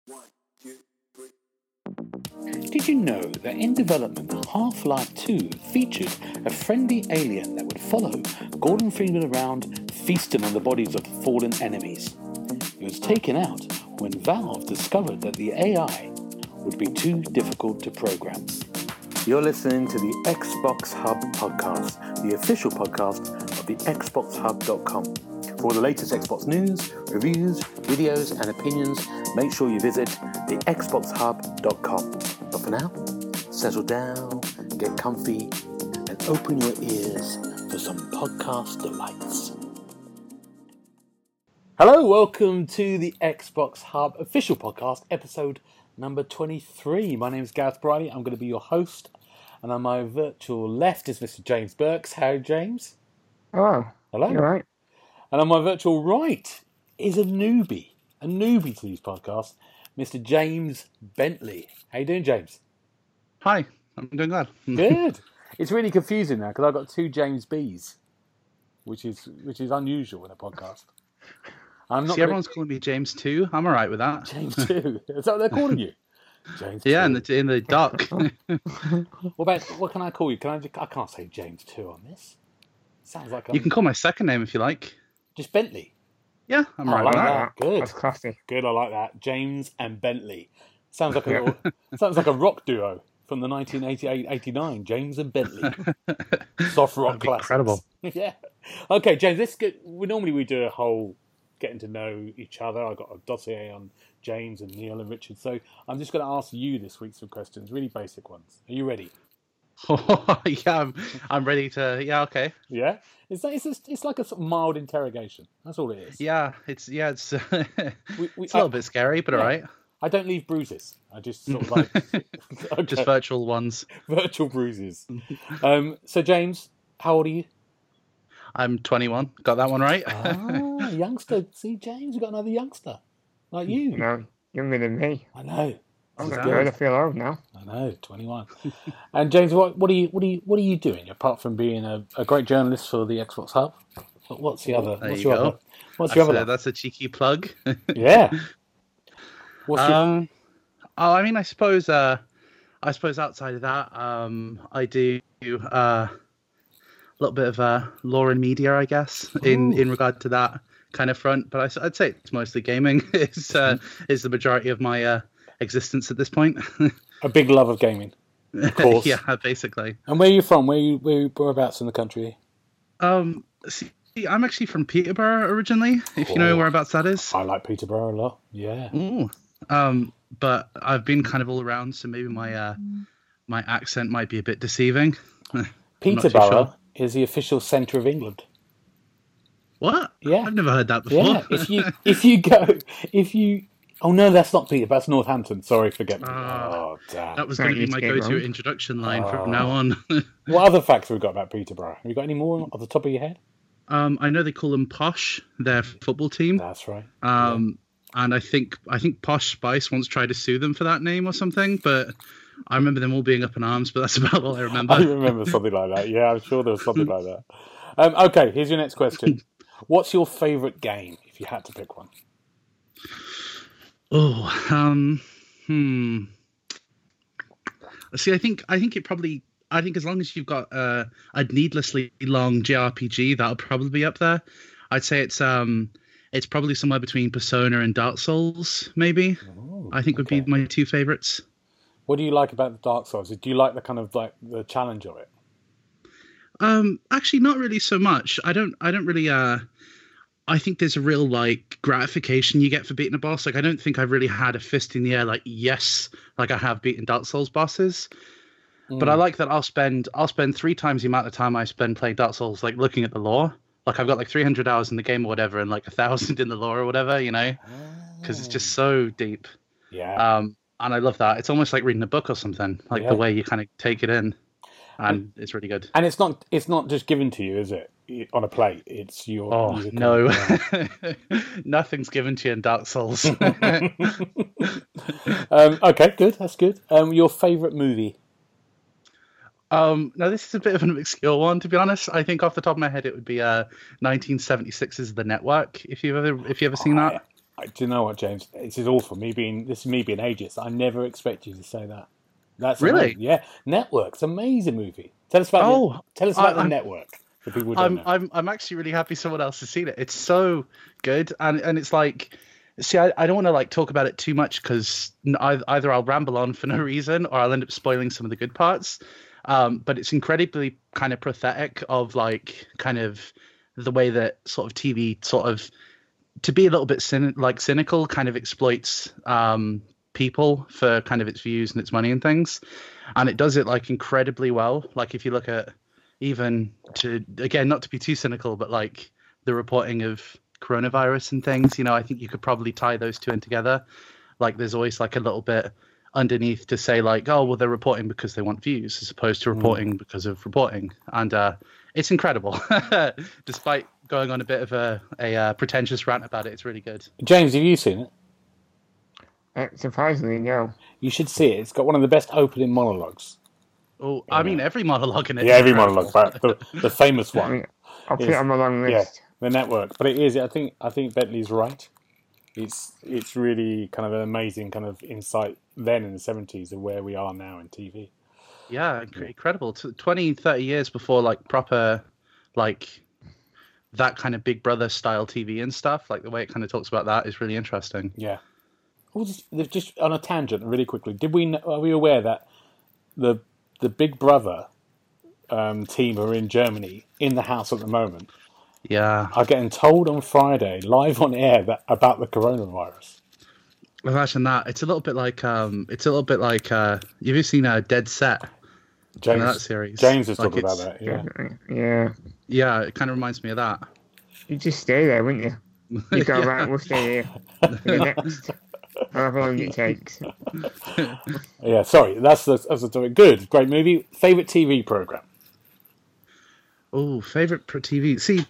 1, 2, 3. Did you know that in development, Half-Life 2 featured a friendly alien that would follow Gordon Freeman around, feasting on the bodies of fallen enemies? It was taken out when Valve discovered that the AI would be too difficult to program. You're listening to the Xbox Hub podcast, the official podcast of the XboxHub.com. For all the latest Xbox news, reviews, videos and opinions, make sure you visit the XboxHub.com. But for now, settle down, get comfy, and open your ears for some podcast delights. Hello, welcome to the Xbox Hub official podcast, episode number 23. My name is Gareth Briley. I'm going to be your host, and on my virtual left is Mr. James Burks. How, James? Oh, hello. You're right. And on my virtual right is a newbie to these podcasts, Mr. James Bentley. How you doing, James? Hi, I'm doing good. Good. It's really confusing now because I've got two James B's, which is unusual in a podcast. Everyone's calling me James 2. I'm all right with that. James 2. Is that what they're calling you? James 2. Yeah, in the doc. What can I call you? I can't say James 2 on this. Sounds like you can call my second name if you like. Just Bentley. Yeah, I'm right with with that. Good. That's classy. Good, I like that. James and Bentley. Sounds like a rock duo from the 1988-89. James and Bentley. Soft rock classics. Incredible. Yeah. Okay, James. We do a whole getting to know each other. I've got a dossier on James and Neil and Richard, so I'm just going to ask you this week some questions, really basic ones. Are you ready? Yeah, I'm ready to. Yeah, okay. Yeah, it's like a sort of mild interrogation. That's all it is. Yeah, it's it's a little bit scary, but all right. I don't leave bruises. I just sort of like okay. Just virtual ones. Virtual bruises. So James, how old are you? I'm 21. Got that one right. Ah, youngster. See, James, you got another youngster like you. No, younger than me. I know. I'm good. I feel old now. I know, 21. And James, what are you doing apart from being a great journalist for the Xbox Hub? What's the other? There you go. That's a cheeky plug. Yeah. I mean, I suppose outside of that, I do a little bit of law and media, I guess, in regard to that kind of front. But I'd say it's mostly gaming. is the majority of my existence at this point. A big love of gaming, of course. Yeah, basically. And where are you from? Whereabouts in the country? See, I'm actually from Peterborough originally. If you know whereabouts that is. I like Peterborough a lot. Yeah. Ooh. But I've been kind of all around, so maybe my accent might be a bit deceiving. Peterborough is the official centre of England. What? Yeah. I've never heard that before. Yeah. If you. Oh no, that's not Peterborough. That's Northampton. Sorry, forget me. Oh, damn. That was going to be my go-to introduction line from now on. What other facts have we got about Peterborough? Have you got any more off the top of your head? I know they call them Posh, their football team. That's right. And I think Posh Spice once tried to sue them for that name or something, but I remember them all being up in arms, but that's about all I remember. I remember something like that. Yeah, I'm sure there was something like that. Okay, here's your next question. What's your favourite game, if you had to pick one? See, I think as long as you've got a needlessly long JRPG, that'll probably be up there. I'd say it's probably somewhere between Persona and Dark Souls, maybe. I think would be my two favorites. What do you like about the Dark Souls? Do you like the kind of like the challenge of it? Actually, not really so much. I don't really. I think there's a real like gratification you get for beating a boss. Like I don't think I've really had a fist in the air like yes, like I have beaten Dark Souls bosses. But I like that I'll spend 3 times the amount of time I spend playing Dark Souls like looking at the lore. Like I've got like 300 hours in the game or whatever, and like 1,000 in the lore or whatever, you know, because it's just so deep. Yeah. And I love that. It's almost like reading a book or something, like the way you kind of take it in, and it's really good. And it's not just given to you, is it? On a plate, it's your. Oh no, nothing's given to you in Dark Souls. Okay, good. That's good. Your favourite movie? Now this is a bit of an obscure one, to be honest. I think off the top of my head, it would be 1976's The Network. If you've ever seen that. Do you know what, James? This is awful. This is me being ageist. I never expect you to say that. That's Really? amazing. Yeah, Network's amazing movie. Tell us about the Network for people who don't know. I'm actually really happy someone else has seen it. It's so good, and it's like, see, I don't want to like talk about it too much because either I'll ramble on for no reason or I'll end up spoiling some of the good parts. But it's incredibly kind of pathetic of like kind of the way that sort of TV sort of, to be a little bit cynical, kind of exploits people for kind of its views and its money and things, and it does it like incredibly well. Like if you look at, even to, again, not to be too cynical, but like the reporting of coronavirus and things, I think you could probably tie those two in together. Like there's always like a little bit underneath to say like, oh well, they're reporting because they want views as opposed to reporting because of reporting, and it's incredible. Despite going on a bit of a pretentious rant about it, it's really good. James, have you seen it? Surprisingly, no. You should see it. It's got one of the best opening monologues. Oh, I mean, every monologue in it. Yeah, every monologue, but the famous one. I'll put it on my long list. Yeah, the Network. But it is. I think Bentley's right. It's really kind of an amazing kind of insight then in the 70s of where we are now in TV. Yeah, incredible. 20, 30 years before like proper, like that kind of Big Brother style TV and stuff. Like the way it kind of talks about that is really interesting. Yeah. Just on a tangent, really quickly, are we aware that the Big Brother team are in Germany in the house at the moment? Yeah, are getting told on Friday live on air about the coronavirus. Imagine that. It's a little bit like have you seen Dead Set? James, that series. James was talking about that. Yeah. Yeah. It kind of reminds me of that. You just stay there, wouldn't you? You go right. We'll stay here for the next however long it takes. Yeah. Sorry. That's the topic. Good. Great movie. Favorite TV program. Oh, favorite TV. See,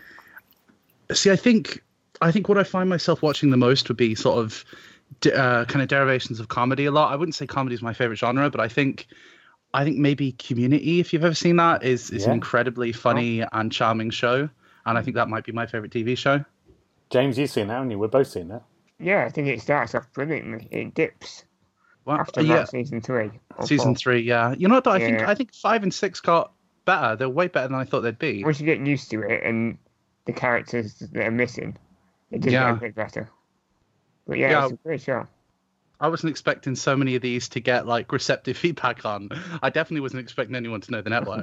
I think what I find myself watching the most would be sort of kind of derivations of comedy a lot. I wouldn't say comedy is my favorite genre, but I think maybe Community, if you've ever seen that, is an incredibly funny and charming show, and I think that might be my favorite TV show. James, you've seen that, haven't you? We've both seen that. Yeah, I think it starts off brilliantly. It dips after about season 3. Season 3, yeah. You know what? I think 5 and 6 got better. They're way better than I thought they'd be. Once you get used to it and the characters that are missing, it does get a bit better. But it's a great show. I wasn't expecting so many of these to get like receptive feedback on. I definitely wasn't expecting anyone to know the Network.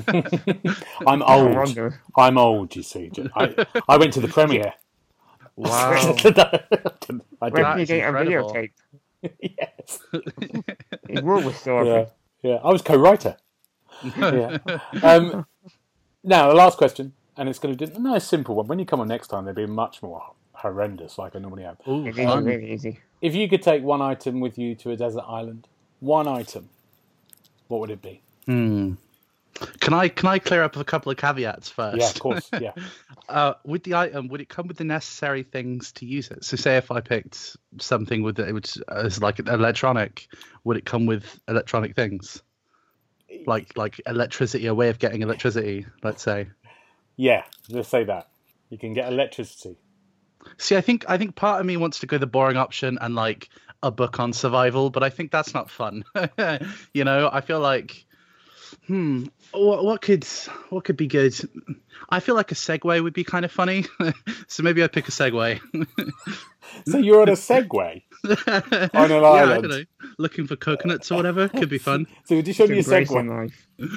I'm old. I'm old, you see. I went to the premiere. Wow. I didn't get a videotape. Yes. It will restore. Yeah. I was co-writer. Yeah. Now, the last question, and it's going to be a nice, simple one. When you come on next time, they'll be much more horrendous, like I normally have. Ooh, it is really easy. If you could take one item with you to a desert island, one item, what would it be? Can I clear up a couple of caveats first? Yeah, of course. Yeah. With the item, would it come with the necessary things to use it? So, say if I picked something with it, which is like electronic, would it come with electronic things? Like electricity, a way of getting electricity, let's say. Yeah, let's say that. You can get electricity. See, I think part of me wants to go the boring option and like a book on survival, but I think that's not fun. I feel like, what could be good? I feel like a Segway would be kind of funny, so maybe I'd pick a Segway. So you're on a Segway on an island? Yeah, I don't know, looking for coconuts or whatever. Could be fun. So would you show me a Segway?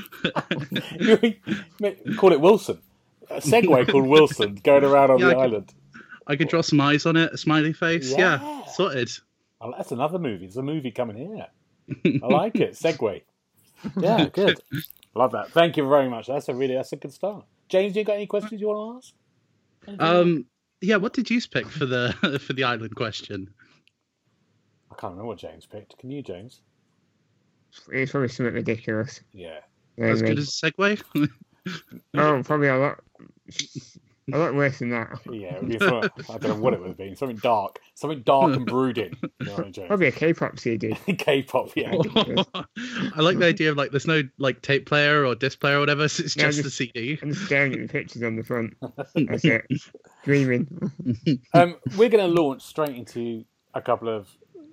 Call it Wilson. A Segway called Wilson going around on the island. I could draw some eyes on it, a smiley face. Yeah, sorted. Oh, that's another movie. There's a movie coming here. I like it. Segway. Yeah, good. Love that. Thank you very much. That's a good start. James, you got any questions you want to ask? Yeah. What did you pick for the island question? I can't remember what James picked. Can you, James? It's probably something ridiculous. Yeah. As good as a Segway? Oh, probably a lot worse than that. Yeah, it would be I don't know what it would have been. Something dark and brooding. Probably a K-pop CD. K-pop, yeah. I like the idea of like there's no like tape player or disc player or whatever. So it's just the CD. I'm staring at the pictures on the front. That's it. Dreaming. We're going to launch straight into a couple of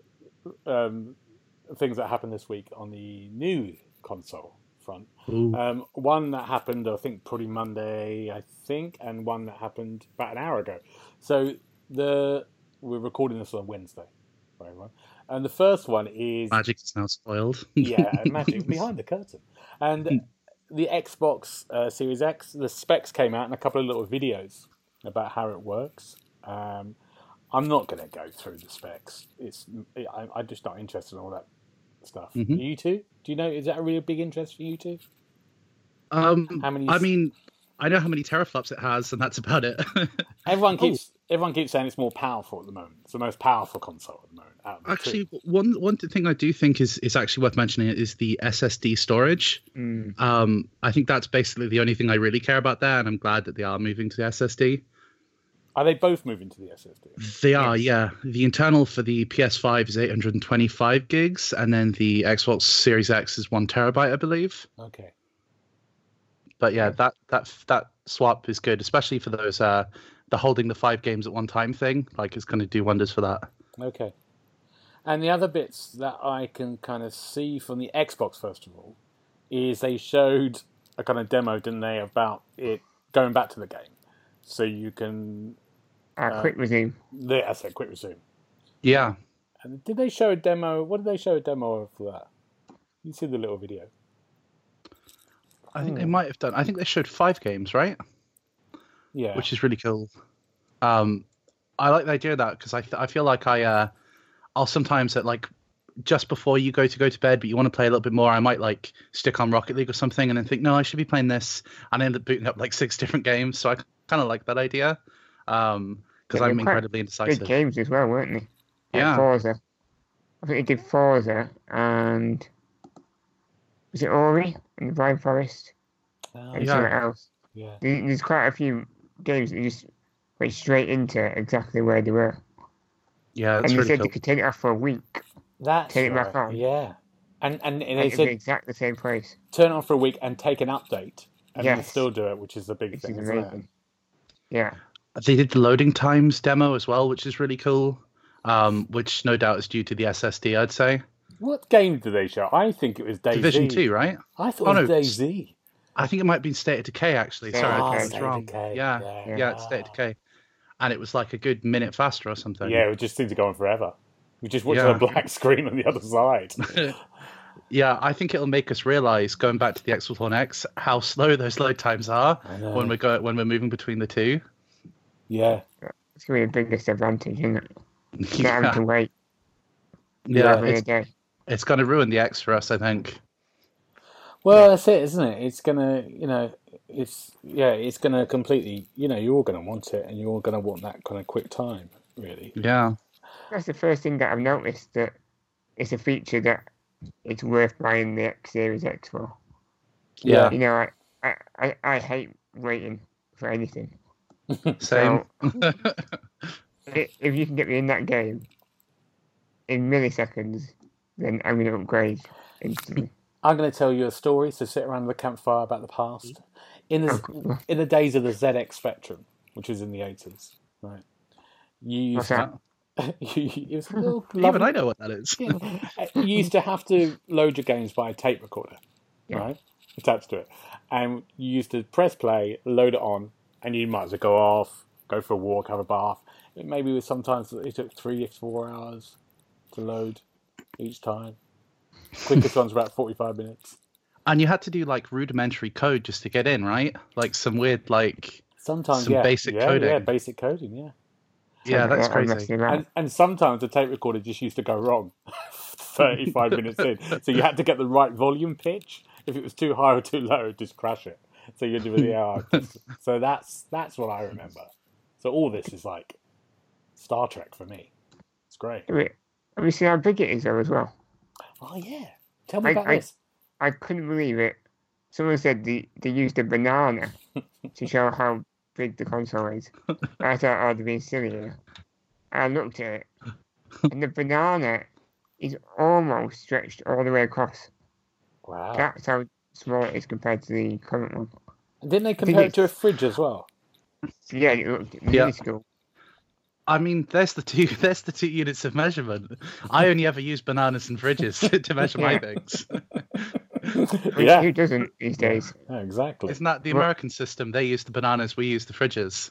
things that happened this week on the new console front. One that happened, I think, probably Monday, and one that happened about an hour ago. So we're recording this on Wednesday, very well. And the first one is Magic is now spoiled. Yeah, Magic behind the curtain, and the Xbox Series X. The specs came out and a couple of little videos about how it works. I'm not going to go through the specs. I'm just not interested in all that stuff. You two? Do you know? Is that a really big interest for you two? How many? I mean, I know how many teraflops it has, and that's about it. Everyone keeps saying it's more powerful at the moment. It's the most powerful console at the moment. Actually, one thing I do think is actually worth mentioning is the SSD storage. I think that's basically the only thing I really care about there, and I'm glad that they are moving to the SSD. Are they both moving to the SSD? They are, yeah. The internal for the PS5 is 825 gigs, and then the Xbox Series X is 1 terabyte, I believe. Okay. But yeah, that swap is good, especially for those the holding the 5 games at one time thing. Like, it's going to do wonders for that. Okay. And the other bits that I can kind of see from the Xbox, first of all, is they showed a kind of demo, didn't they, about it going back to the game, so you can. Quick resume. I said quick resume. Yeah. And did they show a demo? What did they show a demo of for that? You see the little video. I think they might have done. I think they showed 5 games, right? Yeah. Which is really cool. I like the idea of that because I feel like I'll sometimes at like just before you go to bed, but you want to play a little bit more, I might like stick on Rocket League or something and then think, no, I should be playing this, and I end up booting up like 6 different games. So I kind of like that idea. Because I'm incredibly indecisive. Big games as well, weren't they? Yeah. Forza. I think they did Forza and was it Ori and the Blind Forest and something else. Yeah. There's quite a few games that just went straight into exactly where they were. Yeah, and they said they could take it off for a week. Take it back on. Yeah. And they said said exactly the same place. Turn it on for a week and take an update, and then still do it, which is the big thing. Is amazing. Yeah. They did the loading times demo as well, which is really cool. Which no doubt is due to the SSD, I'd say. What game did they show? I think it was DayZ. Division 2, right? I thought it was DayZ. I think it might be State of Decay, actually. Sorry, I was wrong. Decay. Yeah, it's State of Decay. And it was like a good minute faster or something. Yeah, it just seemed to go on forever. We just watched a black screen on the other side. Yeah, I think it'll make us realise, going back to the Xbox One X, how slow those load times are when we're moving between the two. Yeah. It's going to be the biggest advantage, isn't it? Not having to wait. Yeah, it's going to ruin the X for us, I think. Well, that's it, isn't it? It's going to, it's going to completely, you're all going to want it, and you're all going to want that kind of quick time, really. Yeah. That's the first thing that I've noticed, that it's a feature that it's worth buying the X Series X for. Yeah. I hate waiting for anything. Same. So, if you can get me in that game in milliseconds, then I'm going to upgrade instantly. I'm going to tell you a story, so sit around the campfire about the past. In the days of the ZX Spectrum, which was in the 80s, right? You used to, it was a little Even I know what that is. You used to have to load your games by a tape recorder, right? Attached to it. And you used to press play, load it on, and you might as well go off, go for a walk, have a bath. Maybe sometimes it took 3 to 4 hours to load each time. Quickest one's about 45 minutes. And you had to do like rudimentary code just to get in, right? Like some weird, like sometimes basic coding. Yeah, basic coding, yeah. Yeah, that's crazy. And sometimes the tape recorder just used to go wrong 35 minutes in. So you had to get the right volume pitch. If it was too high or too low, it'd just crash it. So you'd do So that's what I remember. So all this is like Star Trek for me. It's great. Have you seen how big it is though as well? Oh yeah. Tell me about this. I couldn't believe it. Someone said they used a banana to show how big the console is. I thought I'd been silly here. I looked at it, and the banana is almost stretched all the way across. Wow. That's how small it is compared to the current one. And didn't they compare it to a fridge as well? Yeah, it looked Yeah. minuscule. I mean, there's the two. There's the 2 units of measurement. I only ever use bananas and fridges to measure my Yeah. things. Yeah. Who doesn't these days? Yeah, exactly. Isn't that the Well- American system? They use the bananas, we use the fridges.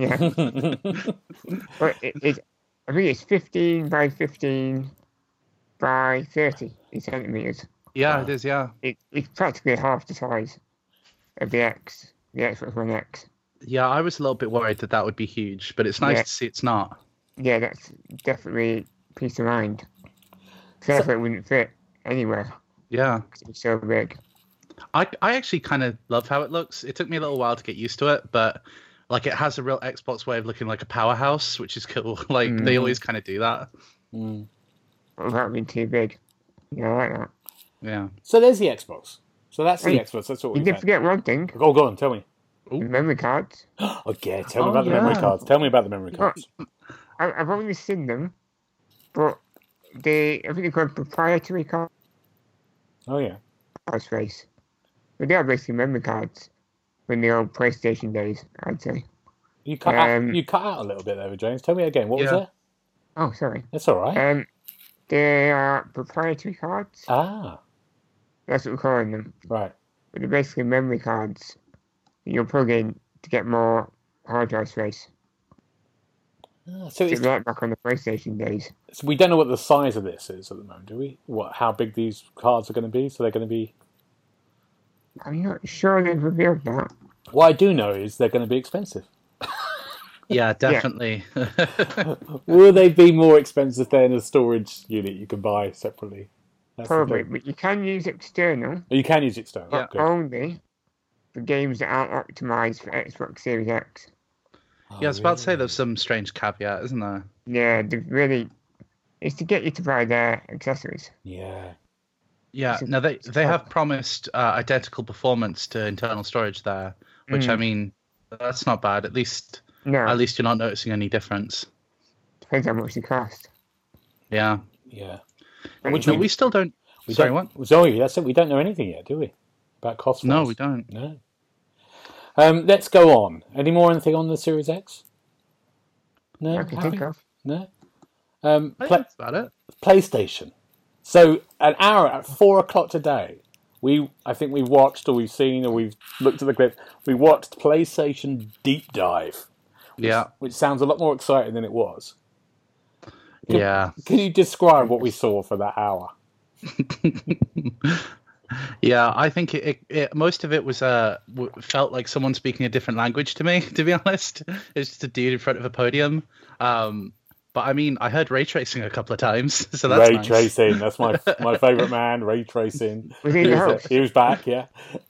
Yeah. But I think it's 15 by 15 by 30 centimeters. Yeah, Wow. it is. Yeah, It's practically half the size of the Xbox One X. yeah. I was a little bit worried that would be huge, but it's nice Yeah. to see it's not. Yeah, that's definitely peace of mind. Except it wouldn't fit anywhere Yeah, because it's so big. I actually kind of love how it looks. It took me a little while to get used to it, but like it has a real Xbox way of looking like a powerhouse, which is cool. Like they always kind of do that. Mm. Without being too big. Yeah, I like that. Yeah. So there's the Xbox. So that's the Hey, Xbox. That's what You we did said. forget one thing. Oh, go on. Tell me. The memory cards. Oh, yeah. Tell me Oh, about the memory yeah. cards. Tell me about the memory cards. I've only seen them, but I think they're called proprietary cards Oh, yeah. race. But they are basically memory cards from the old PlayStation days, I'd say. You cut out. Um, You cut out a little bit there, James. Tell me again. What was Yeah. there? Oh, sorry. That's all right. They are proprietary cards. Ah, That's what we're calling them. right. But they're basically memory cards that you'll plug in to get more hard drive space. Ah, So right back on the PlayStation days. So we don't know what the size of this is at the moment, do we? How big these cards are going to be? So they're going to be. I'm not sure they've revealed that. What I do know is they're going to be expensive. Yeah, definitely. Will they be more expensive than a storage unit you can buy separately? That's the Probably. thing. But you can use external, You can use external. Yeah. Good. only for games that aren't optimized for Xbox Series X. Yeah, I was about to say really? there's some strange caveat, isn't there? Yeah, they've really. It's to get you to buy their accessories. Yeah. Yeah, It's a- no, they it's they a- have promised identical performance to internal storage there, which I mean, that's not bad. At least No, you're not noticing any difference. depends how much they cost. Yeah, Yeah. Which but we still don't. We Sorry, don't, what? Sorry, that's it. We don't know anything yet, do we? About cost. No, wise? we don't. No. Let's go on. Any more anything on the Series X? No. I can Happy? think of. No. I think that's about it. PlayStation. So an hour at 4 o'clock today, I think we've watched or we've seen or we've looked at the clip. We watched PlayStation Deep Dive, Yeah, which sounds a lot more exciting than it was. yeah, Can you describe what we saw for that hour? yeah. I think it most of it was felt like someone speaking a different language to me. To be honest, it's just a dude in front of a podium. But I mean, I heard ray tracing a couple of times, so that's Ray nice. tracing. That's my favourite man. Ray tracing. Was he in the house? He was back. Yeah.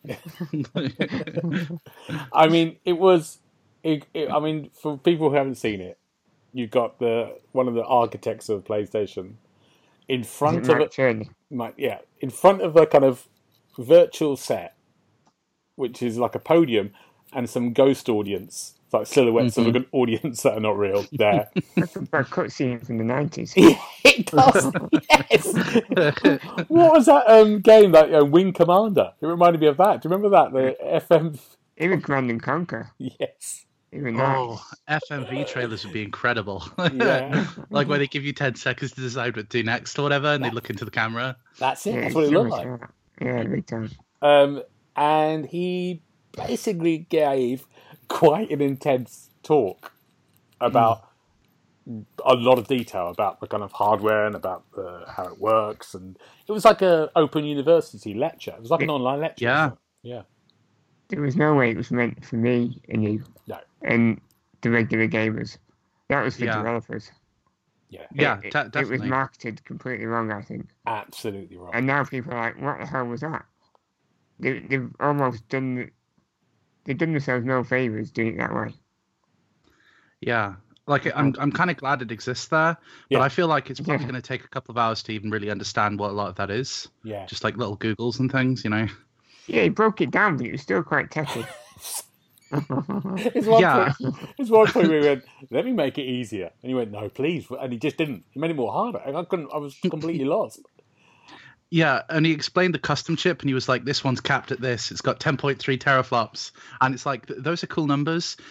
I mean, it was. I mean, for people who haven't seen it, you've got one of the architects of PlayStation in front of Mike Cherney. in front of a kind of virtual set, which is like a podium and some ghost audience, like silhouettes of an audience that are not real there. That's a bad cutscene from the 90s. It does. Yes. What was that game? That Wing Commander. It reminded me of that. Do you remember that? The FM. Even Grand and Conquer. Yes. Even that. Oh, FMV trailers would be incredible. Yeah. Like where they give you 10 seconds to decide what to do next or whatever, and they look into the camera. That's it. Yeah, That's what it similar looked to like. that. Yeah, big time. And he basically gave quite an intense talk about a lot of detail about the kind of hardware and about how it works, and it was like a open university lecture. It was like an online lecture. Yeah. wasn't it? Yeah. There was no way it was meant for me and you No. and the regular gamers. That was for Yeah. developers. Yeah. Yeah, It was definitely. marketed completely wrong, I think. Absolutely right. And now people are like, what the hell was that? They've almost done... They've done themselves no favours doing it that way. Yeah. Like I'm kind of glad it exists there, but Yeah. I feel like it's probably Yeah. going to take a couple of hours to even really understand what a lot of that is. Yeah. Just like little Googles and things, you know. Yeah, he broke it down, but it was still quite techy. It's one Yeah. point, it's one point where he went, let me make it easier. And he went, no, please. And he just didn't. He made it more harder. I was completely lost. Yeah, and he explained the custom chip, and he was like, "This one's capped at this. It's got 10.3 teraflops," and it's like those are cool numbers.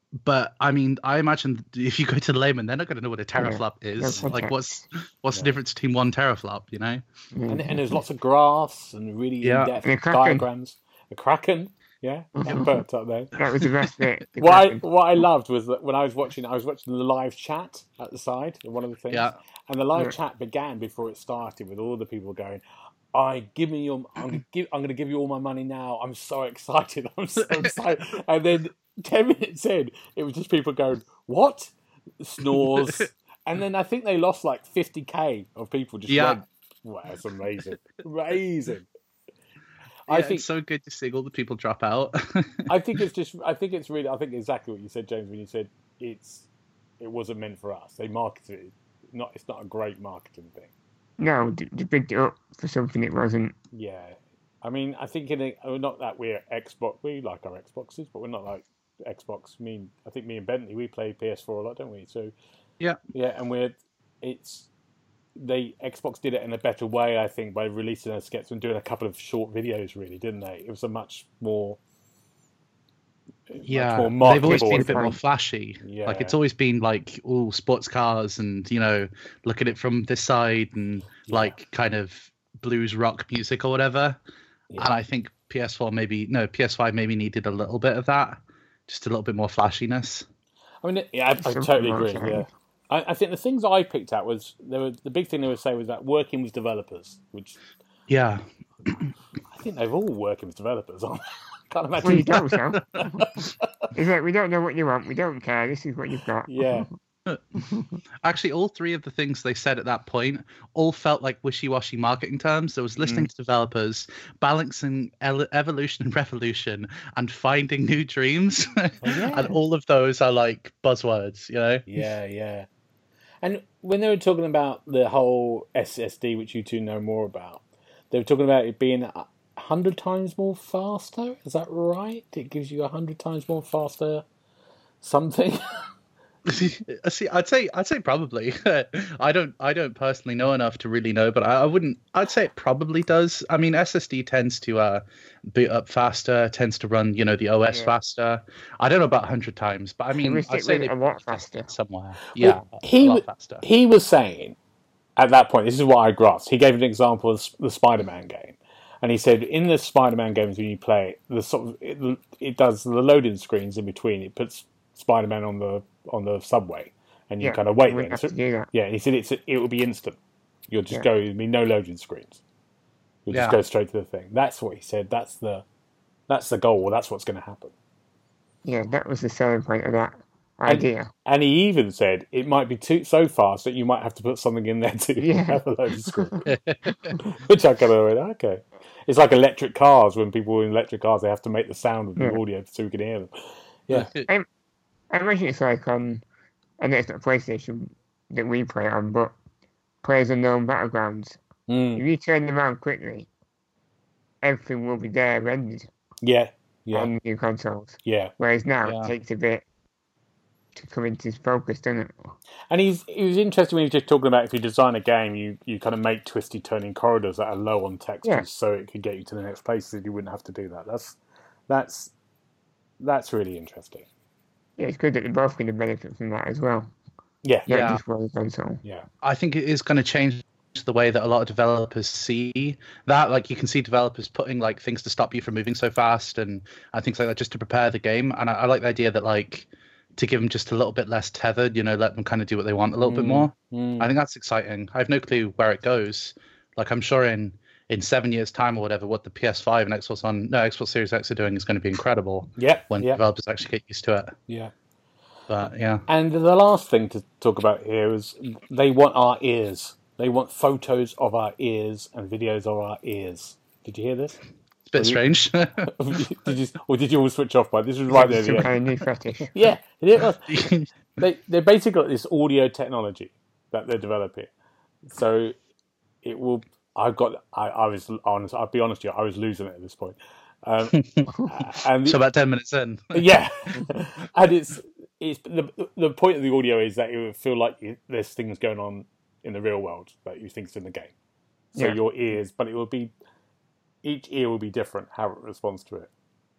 But I mean, I imagine if you go to the layman, they're not going to know what a teraflop is. Yeah, Like, what's Yeah. the difference between one teraflop? You know? And there's lots of graphs and really Yeah. in-depth And a kraken. diagrams. A kraken, yeah, getting burnt up there. That was the best bit. the What Kraken. I loved was that when I was watching the live chat at the side of one of the things, Yeah. and the live Yeah. chat began before it started with all the people going, I'm going to give you all my money now. I'm so excited. I'm so excited. And then 10 minutes in, it was just people going, what? Snores. And then I think they lost like 50k of people just Yeah. went, wow, that's amazing. Amazing. I I think think it's so good to see all the people drop out. I think exactly what you said, James, when you said it wasn't meant for us. They marketed it. It's not a great marketing thing. No, they picked it up for something it wasn't. Yeah. I mean, I think not that we're Xbox, we like our Xboxes, but we're not like Xbox. I think me and Bentley, we play PS4 a lot, don't we? So Yeah. and Xbox did it in a better way, I think, by releasing a sketch and doing a couple of short videos, really, didn't they? It was a much more Yeah, much more they've always marketable, been a I bit more think. flashy. Yeah. Like it's always been like all sports cars and look at it from this side and like kind of blues rock music or whatever. Yeah. And I think PS5 maybe needed a little bit of that, just a little bit more flashiness. I mean, yeah, I totally agree. Yeah, I think the things I picked out was the big thing they would say was that working with developers, which Yeah, I think they've all working with developers. I can't Well, you imagine. don't, so. It's like, we don't know what you want. We don't care. This is what you've got. Yeah, actually, all three of the things they said at that point all felt like wishy-washy marketing terms. There was listening to developers, balancing evolution and revolution, and finding new dreams. And all of those are like buzzwords, yeah. And when they were talking about the whole SSD, which you two know more about, they were talking about it being 100 times more faster. Is that right? It gives you 100 times more faster something. See, I'd say probably. I don't personally know enough to really know, but I wouldn't. I'd say it probably does. I mean, SSD tends to boot up faster, tends to run the OS faster. I don't know about 100 times, but I mean, I'd say they a lot faster. somewhere. Yeah, He a lot faster. He was saying at that point, this is what I grasped. He gave an example of the Spider-Man game, and he said in the Spider-Man games when you play it, it does the loading screens in between. It puts Spider-Man on the subway, and you kind of wait there. Have to do that. Yeah, he said it will be instant. You'll just go. There'll be no loading screens. You'll just go straight to the thing. That's what he said. That's the goal. That's what's going to happen. Yeah, that was the selling point of that idea. And he even said it might be so fast that you might have to put something in there to have a loading screen. Which I kind of went, okay. It's like electric cars. When people in electric cars, they have to make the sound of the audio so we can hear them. Yeah. I imagine it's like on, I know it's not PlayStation that we play on, but PlayerUnknown's Battlegrounds. If you turn them around quickly, everything will be there rendered on new consoles. Yeah. Whereas now it takes a bit to come into focus, doesn't it? And it was interesting when he was just talking about if you design a game, you kind of make twisty turning corridors that are low on textures so it could get you to the next place, so you wouldn't have to do that. That's really interesting. Yeah, it's good that they're both going to benefit from that as well. Yeah. Just one console. Yeah. I think it is going to change the way that a lot of developers see that. Like, you can see developers putting like things to stop you from moving so fast and things like that just to prepare the game. And I like the idea that, like, to give them just a little bit less tethered, let them kind of do what they want a little bit more. I think that's exciting. I have no clue where it goes. Like, I'm sure in 7 years' time or whatever, what the PS5 and Xbox Series X are doing is going to be incredible. When developers actually get used to it. Yeah. But yeah. And the last thing to talk about here is they want our ears. They want photos of our ears and videos of our ears. Did you hear this? It's a bit strange. Did you all switch off by this? Was right there. Some kind of new fetish. Yeah, it was. They're basically got this audio technology that they're developing. So it will. I was honest. I'll be honest with you. I was losing it at this point. And so about 10 minutes in. Yeah, and it's the point of the audio is that it would feel like there's things going on in the real world that you think's in the game. So your ears, but it will be each ear will be different how it responds to it.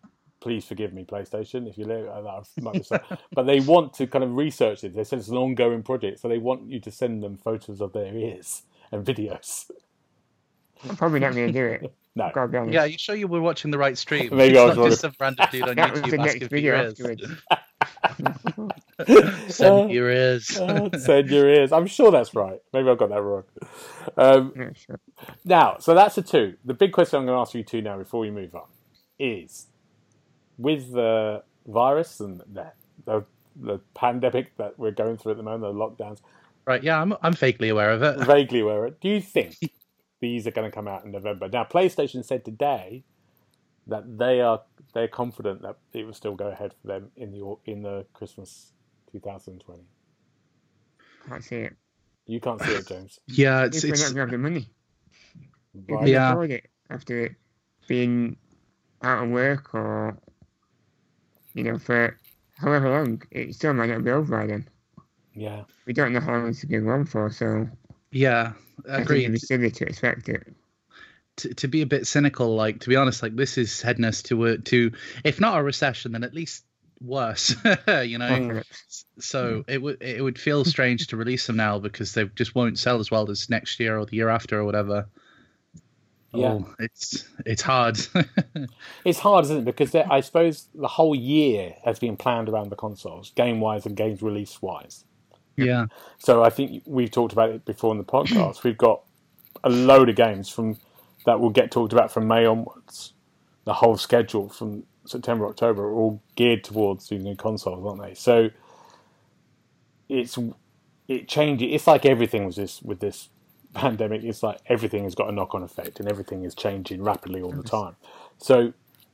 please forgive me, PlayStation, if you live. That might be so. But they want to kind of research it. They said it's an ongoing project, so they want you to send them photos of their ears and videos. I'm probably not going to do it. No. Gotta be honest. Yeah, you sure you were watching the right stream? Maybe it's I was not just some random dude on That was the YouTube next asking for video your ears. afterwards. Send your ears. Send your ears. I'm sure that's right. Maybe I've got that wrong. Yeah, sure. Now, so that's a two. The big question I'm going to ask you two now before we move on is, with the virus and the pandemic that we're going through at the moment, the lockdowns, Right, yeah, I'm vaguely aware of it. vaguely aware of it, do you think these are going to come out in November? Now, PlayStation said today that they're confident that it will still go ahead for them in the Christmas 2020. Can't see it. You can't see it, James. Yeah, If we're not going to have the money. If Right. we Yeah. afford it after being out of work or, for however long, it still might not be over by then. Yeah. We don't know how long it's going on for, so yeah, I think agreed. it'd be silly to expect it. To be a bit cynical, like, to be honest, like, this is heading us to if not a recession, then at least worse. So it would feel strange to release them now because they just won't sell as well as next year or the year after or whatever. Yeah. Oh, it's hard. It's hard, isn't it? Because I suppose the whole year has been planned around the consoles, game-wise and games release-wise. Yeah. So I think we've talked about it before in the podcast. We've got a load of games that will get talked about from May onwards. The whole schedule from September, October are all geared towards the new consoles, aren't they? So it changes. It's like everything with this pandemic. It's like everything has got a knock-on effect, and everything is changing rapidly all the time. So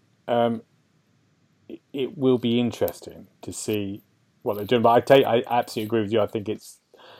it will be interesting to see what they're doing. But I absolutely agree with you. I think it's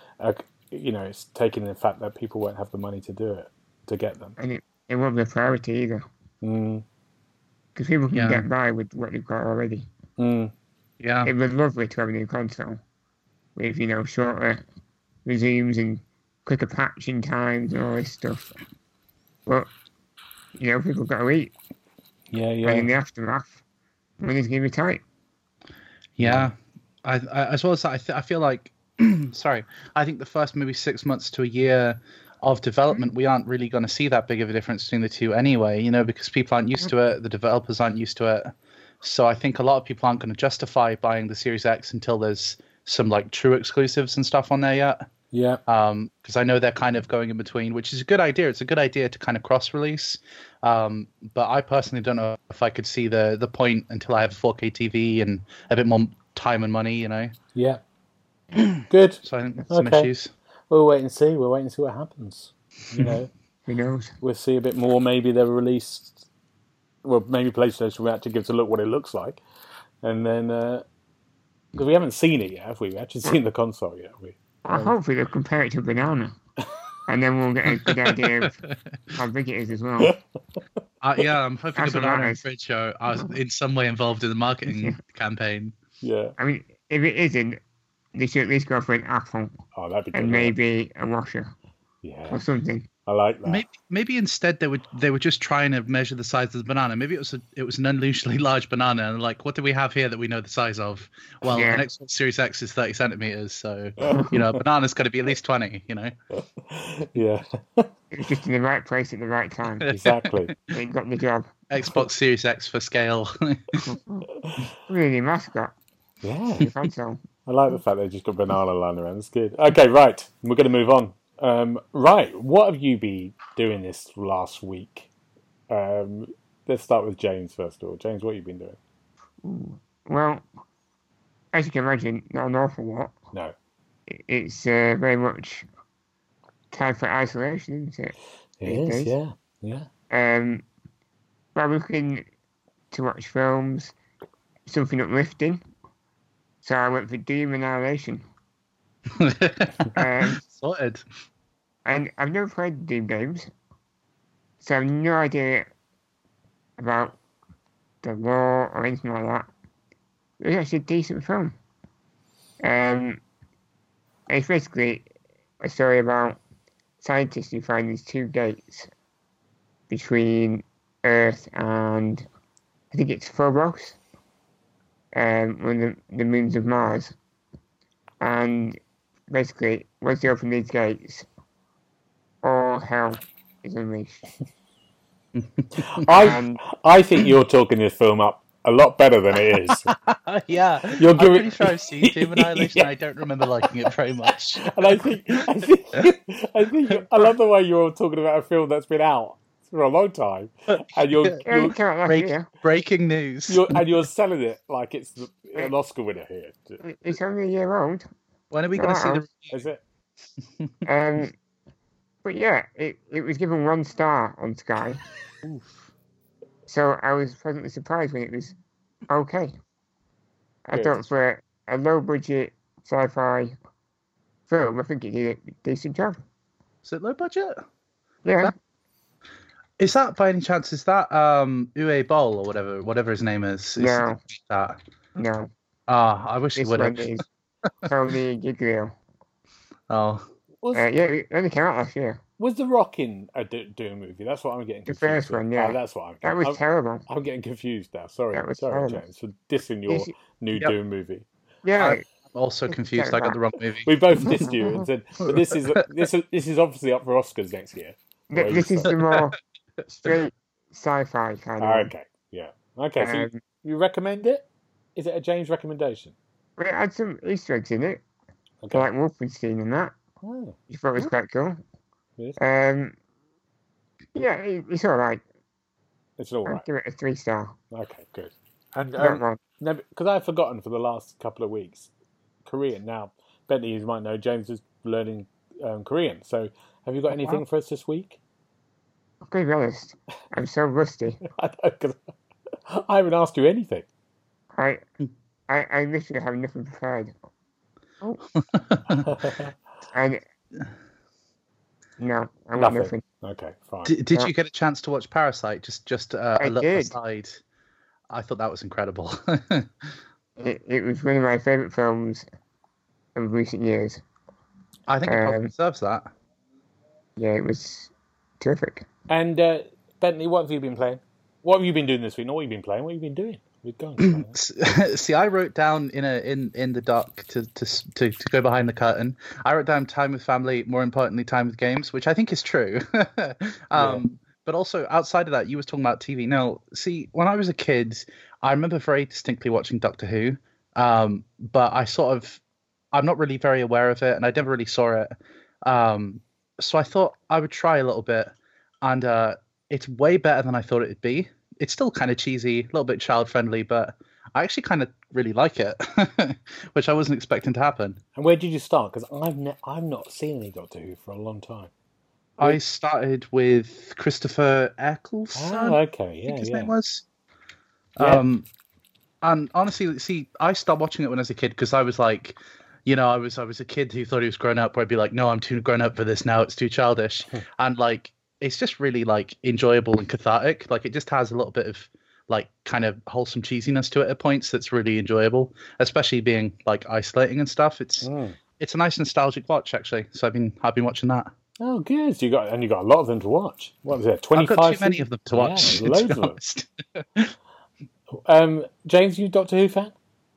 it's taking the fact that people won't have the money to do it, to get them. And it won't be a priority either. Because people can get by with what they've got already. Yeah. It was lovely to have a new console with, shorter resumes and quicker patching times and all this stuff. But, people got to eat. Yeah. And in the aftermath, money's going to be tight. Yeah. I as well as that, I feel like, sorry, I think the first maybe 6 months to a year of development, we aren't really going to see that big of a difference between the two anyway, because people aren't used to it, the developers aren't used to it. So I think a lot of people aren't going to justify buying the Series X until there's some like true exclusives and stuff on there yet. Yeah. Because I know they're kind of going in between, which is a good idea. It's a good idea to kind of cross-release. But I personally don't know if I could see the point until I have a 4K TV and a bit more time and money, Yeah. Good. So I think that's some Okay. issues. We'll wait and see. We'll wait and see what happens. Who knows? We'll see a bit more. Maybe they're released. Well, maybe PlayStation will actually give us a look what it looks like, and then because we haven't seen it yet, have we? We actually seen the console yet, have we? Hopefully they'll compare it to a banana. And then we'll get a good idea of how big it is as well. Yeah, I'm hoping That's the what Banana that and is. Fridge show are in some way involved in the marketing campaign. Yeah. I mean, if it isn't, they should at least go for an apple Oh, that'd be good. and maybe a washer Yeah. or something. I like that. Maybe instead they were just trying to measure the size of the banana. Maybe it was an unusually large banana, and like, what do we have here that we know the size of? Well, Yeah. an Xbox Series X is 30 centimeters, so a banana's got to be at least 20. Yeah. It was just in the right place at the right time. Exactly. It got the job. Xbox Series X for scale. Really, mascot. Yeah. The console. I like the fact they just got banana lying around. It's good. Okay, right. We're going to move on. Right. What have you been doing this last week? Let's start with James first of all. James, what have you been doing? Well, as you can imagine, not an awful lot. No. It's very much time for isolation, isn't it? It These is, days. yeah. But I'm looking to watch films, something uplifting. So I went for Doom Annihilation. Sorted. And I've never played Doom games, so I have no idea about the lore or anything like that. It was actually a decent film. It's basically a story about scientists who find these two gates between Earth and I think it's Phobos. one of the moons of Mars. And basically, once you open these gates, all hell is unleashed. I think you're talking this film up a lot better than it is. Yeah, You're I'm giving- pretty sure I've seen Doom Annihilation. Yeah. I don't remember liking it very much. And I think I love the way you're talking about a film that's been out for a long time, and you're Yeah, it came out last year. Breaking news. you're selling it like it's an Oscar winner here. It's only a year old. When are we going to see the? Is it? But yeah, it was given 1 star on Sky. So I was pleasantly surprised when it was okay. I Good. thought for a low budget sci-fi film, I think it did a decent job. Is it low budget? Yeah. Is that by any chance? Is that Uwe Boll or whatever his name is? Is No. that? No. I wish he This would one have. is Tony Giglio. Oh, Was, Yeah, it only came out last year. was The Rock in a Doom movie? That's what I'm getting The confused first with. one, yeah. Oh, that's what I'm. That was I'm, terrible. I'm getting confused now. Sorry, That was sorry, terrible. James, for dissing your This- new Yep. Doom movie. Yeah. I'm also confused. I got the wrong movie. We both dissed you and said, but this is obviously up for Oscars next year. This is the more straight sci-fi kind of one. Okay, yeah. Okay, so Um, you recommend it? Is it a James recommendation? But it had some Easter eggs in it, Okay. like Wolfenstein and that. Oh, I thought it was quite cool. Yes. Yeah, it's all right. it's all I'll right. give it a 3 star. Okay, good. And Not one. because I've forgotten for the last couple of weeks Korean. Now, Bentley, you might know, James is learning Korean. So, have you got anything for us this week? To be honest, I'm so rusty. I don't, 'cause I haven't asked you anything. I literally have nothing prepared. Oh. And no, I got Nothing. nothing. Okay, fine. Did you get a chance to watch Parasite? Just a I little did. aside. I thought that was incredible. It was one of my favourite films of recent years. I think it probably deserves that. Yeah, it was terrific. And Bentley, what have you been playing? What have you been doing this week? Not what you've been playing. What have you been doing? We've gone. See, I wrote down in the doc to go behind the curtain. I wrote down time with family, more importantly, time with games, which I think is true. But also outside of that, you was talking about TV. Now, see, when I was a kid, I remember very distinctly watching Doctor Who, but I'm not really very aware of it, and I never really saw it. So I thought I would try a little bit, and it's way better than I thought it'd be. It's still kind of cheesy, a little bit child friendly, but I actually kind of really like it, which I wasn't expecting to happen. And where did you start? Because I've not seen any Doctor Who for a long time. I started with Christopher Eccleston. Oh, okay, I think yeah, his yeah. name was. Yeah. And honestly, see, I stopped watching it when I was a kid because I was like, I was a kid who thought he was grown up. Where I'd be like, no, I'm too grown up for this now. It's too childish, and like, it's just really like enjoyable and cathartic. Like, it just has a little bit of like kind of wholesome cheesiness to it at points that's really enjoyable, especially being like isolating and stuff. It's a nice nostalgic watch actually. So I've been watching that. Oh, good. So you got a lot of them to watch. What was it? 25. I've got too many of them to watch. Yeah, loads of them. James, you a Doctor Who fan?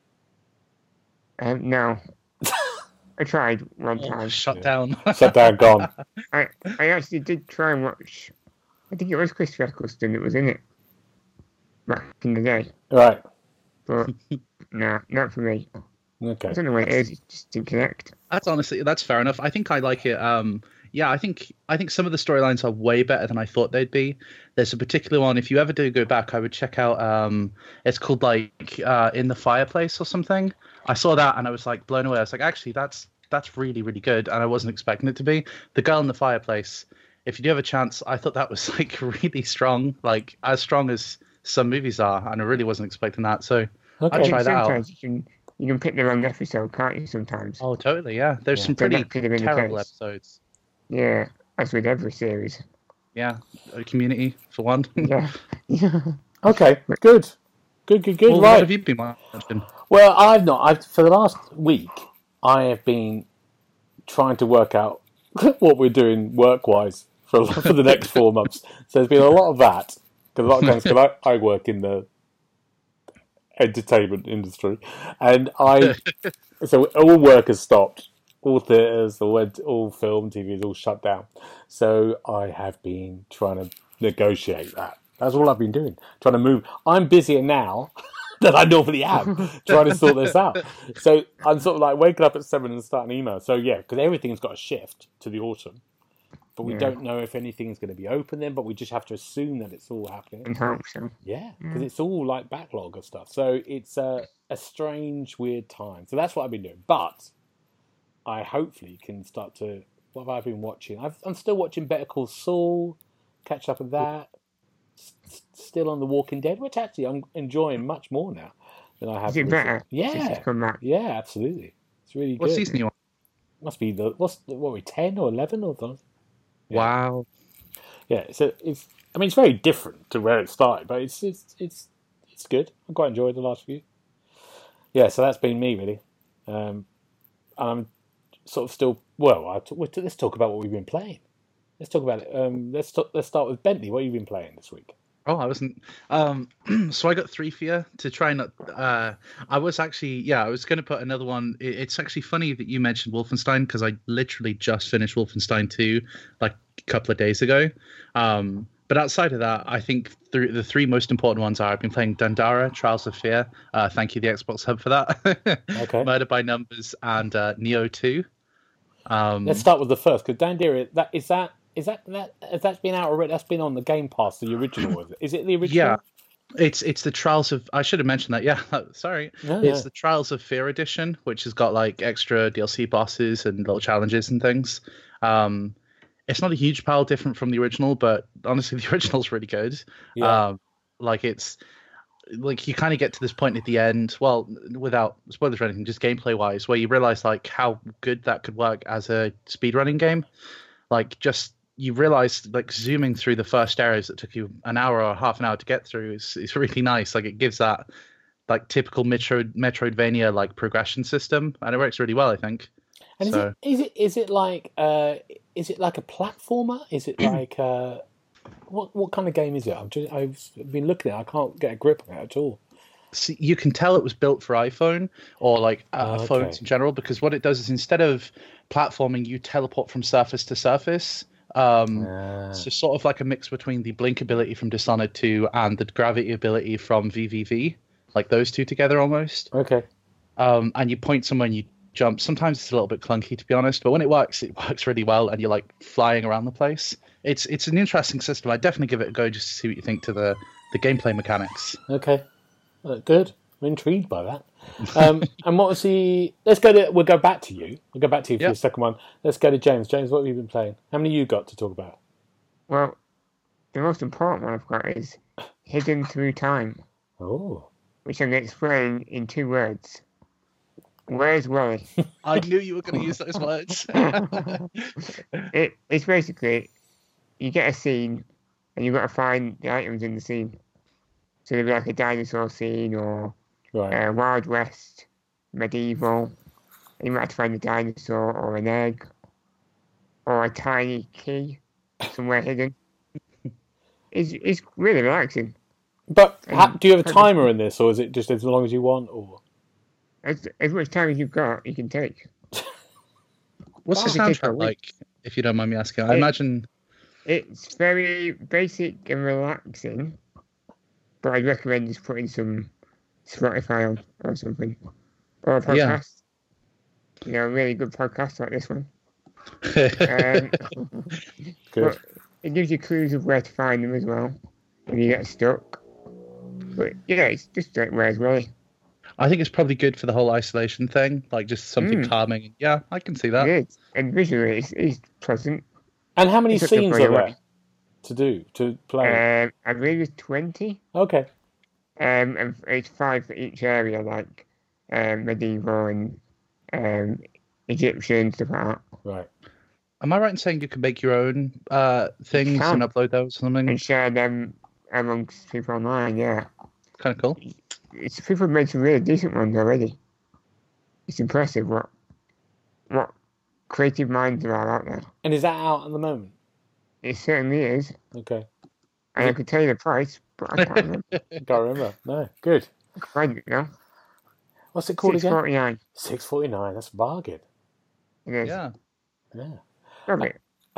No. I tried one time. Shut down. Shut down, gone. I actually did try and watch. I think it was Christopher Eccleston that was in it back in the day. Right. But no, not for me. Okay. I don't know what it is. It just didn't connect. That's fair enough. I think I like it. Yeah, I think some of the storylines are way better than I thought they'd be. There's a particular one. If you ever do go back, I would check out. It's called like In the Fireplace or something. I saw that and I was like blown away. I was like, actually, that's really really good, and I wasn't expecting it to be. The Girl in the Fireplace. If you do have a chance, I thought that was like really strong, like as strong as some movies are, and I really wasn't expecting that. So Okay. I'll try that out. Sometimes you can pick the wrong episode, can't you? Sometimes. Oh, totally. Yeah, there's some So pretty that could have been the terrible case. episodes. Yeah, as with every series. Yeah, Community for one. Yeah. Okay. Good. Good. Well, Right. what have you been watching? Well, for the last week, I have been trying to work out what we're doing work-wise for the next 4 months. So there's been a lot of that. Because I work in the entertainment industry, and so all work has stopped. All theatres, all film, TV is all shut down. So I have been trying to negotiate that. That's all I've been doing, trying to move. I'm busier now than I normally am, trying to sort this out. So I'm sort of like waking up at 7 and starting email. So yeah, because everything's got to shift to the autumn. But we don't know if anything's going to be open then, but we just have to assume that it's all happening. And hope so. Yeah, because it's all like backlog of stuff. So it's a strange, weird time. So that's what I've been doing. But I hopefully can start to... What have I been watching? I'm still watching Better Call Saul, catch up with that. Still on The Walking Dead, which actually I'm enjoying much more now than I have. Is it better? Yeah. Yeah, absolutely. It's really good. What season are you on? Must be what are we, 10 or 11 or something? Yeah. Wow. Yeah, so it's very different to where it started, but it's good. I quite enjoyed the last few. Yeah, so that's been me really. I'm sort of still let's talk about what we've been playing. Let's talk about it. Let's start with Bentley. What have you been playing this week? Oh, I wasn't. So I got 3 for you to try not. I was actually, I was going to put another one. It's actually funny that you mentioned Wolfenstein because I literally just finished Wolfenstein 2 like a couple of days ago. But outside of that, I think the 3 most important ones are I've been playing Dandara, Trials of Fear. Thank you, the Xbox Hub, for that. Okay. Murder by Numbers and Neo 2. Let's start with the first because Dandara. Has that been out already? That's been on the Game Pass, the original. Is it the original? Yeah, it's the Trials of. I should have mentioned that. Yeah, sorry. It's the Trials of Fear edition, which has got like extra DLC bosses and little challenges and things. It's not a huge pile different from the original, but honestly, the original's really good. Yeah. It's like you kind of get to this point at the end. Well, without spoilers or anything, just gameplay wise, where you realize like how good that could work as a speedrunning game. Like just. You realize like zooming through the first areas that took you an hour or half an hour to get through is really nice. Like it gives that like typical Metroidvania like progression system, and it works really well, I think. And so, is it like a platformer? Is it like what kind of game is it? I've been looking at it. I can't get a grip on it at all. See, you can tell it was built for iPhone or like phones in general, because what it does is instead of platforming, you teleport from surface to surface. So sort of like a mix between the blink ability from Dishonored 2 and the gravity ability from VVV, like those two together almost. Okay. And you point somewhere and you jump. Sometimes it's a little bit clunky, to be honest, but when it works really well, and you're like flying around the place. It's an interesting system. I'd definitely give it a go just to see what you think to the gameplay mechanics. Okay, good. I'm intrigued by that. And what was the? We'll go back to you. We'll go back to you for the second one. Let's go to James. James, what have you been playing? How many you got to talk about? Well, the most important one I've got is Hidden Through Time. Oh. Which I'm going to explain in 2 words. Where's Wally? I knew you were going to use those words. It's basically, you get a scene, and you've got to find the items in the scene. So there'll be like a dinosaur scene, or Wild West, medieval. You might have to find a dinosaur, or an egg, or a tiny key somewhere hidden. It's really relaxing. But do you have a timer in this, or is it just as long as you want? Or as much time as you've got, you can take. What's the soundtrack like, if you don't mind me asking? I imagine it's very basic and relaxing, but I'd recommend just putting some Spotify on or something, or a podcast. Yeah. A really good podcast like this one. But it gives you clues of where to find them as well if you get stuck. But it's just like Where's Wally. I think it's probably good for the whole isolation thing, like just something calming. Yeah, I can see that. It is, and visually it's pleasant. And how many scenes are there to play? I believe it's 20. Okay. And it's 5 for each area, like medieval and Egyptian, stuff like that. Right. Am I right in saying you can make your own things and upload those or something? And share them amongst people online, yeah. Kind of cool. People have made some really decent ones already. It's impressive what creative minds there are out there. And is that out at the moment? It certainly is. Okay. And I could tell you the price, but I can't remember. Can't remember. No, good. Right, yeah. What's it called again? 649. $6.49. That's a bargain. It is. Yeah. Yeah. Lovely.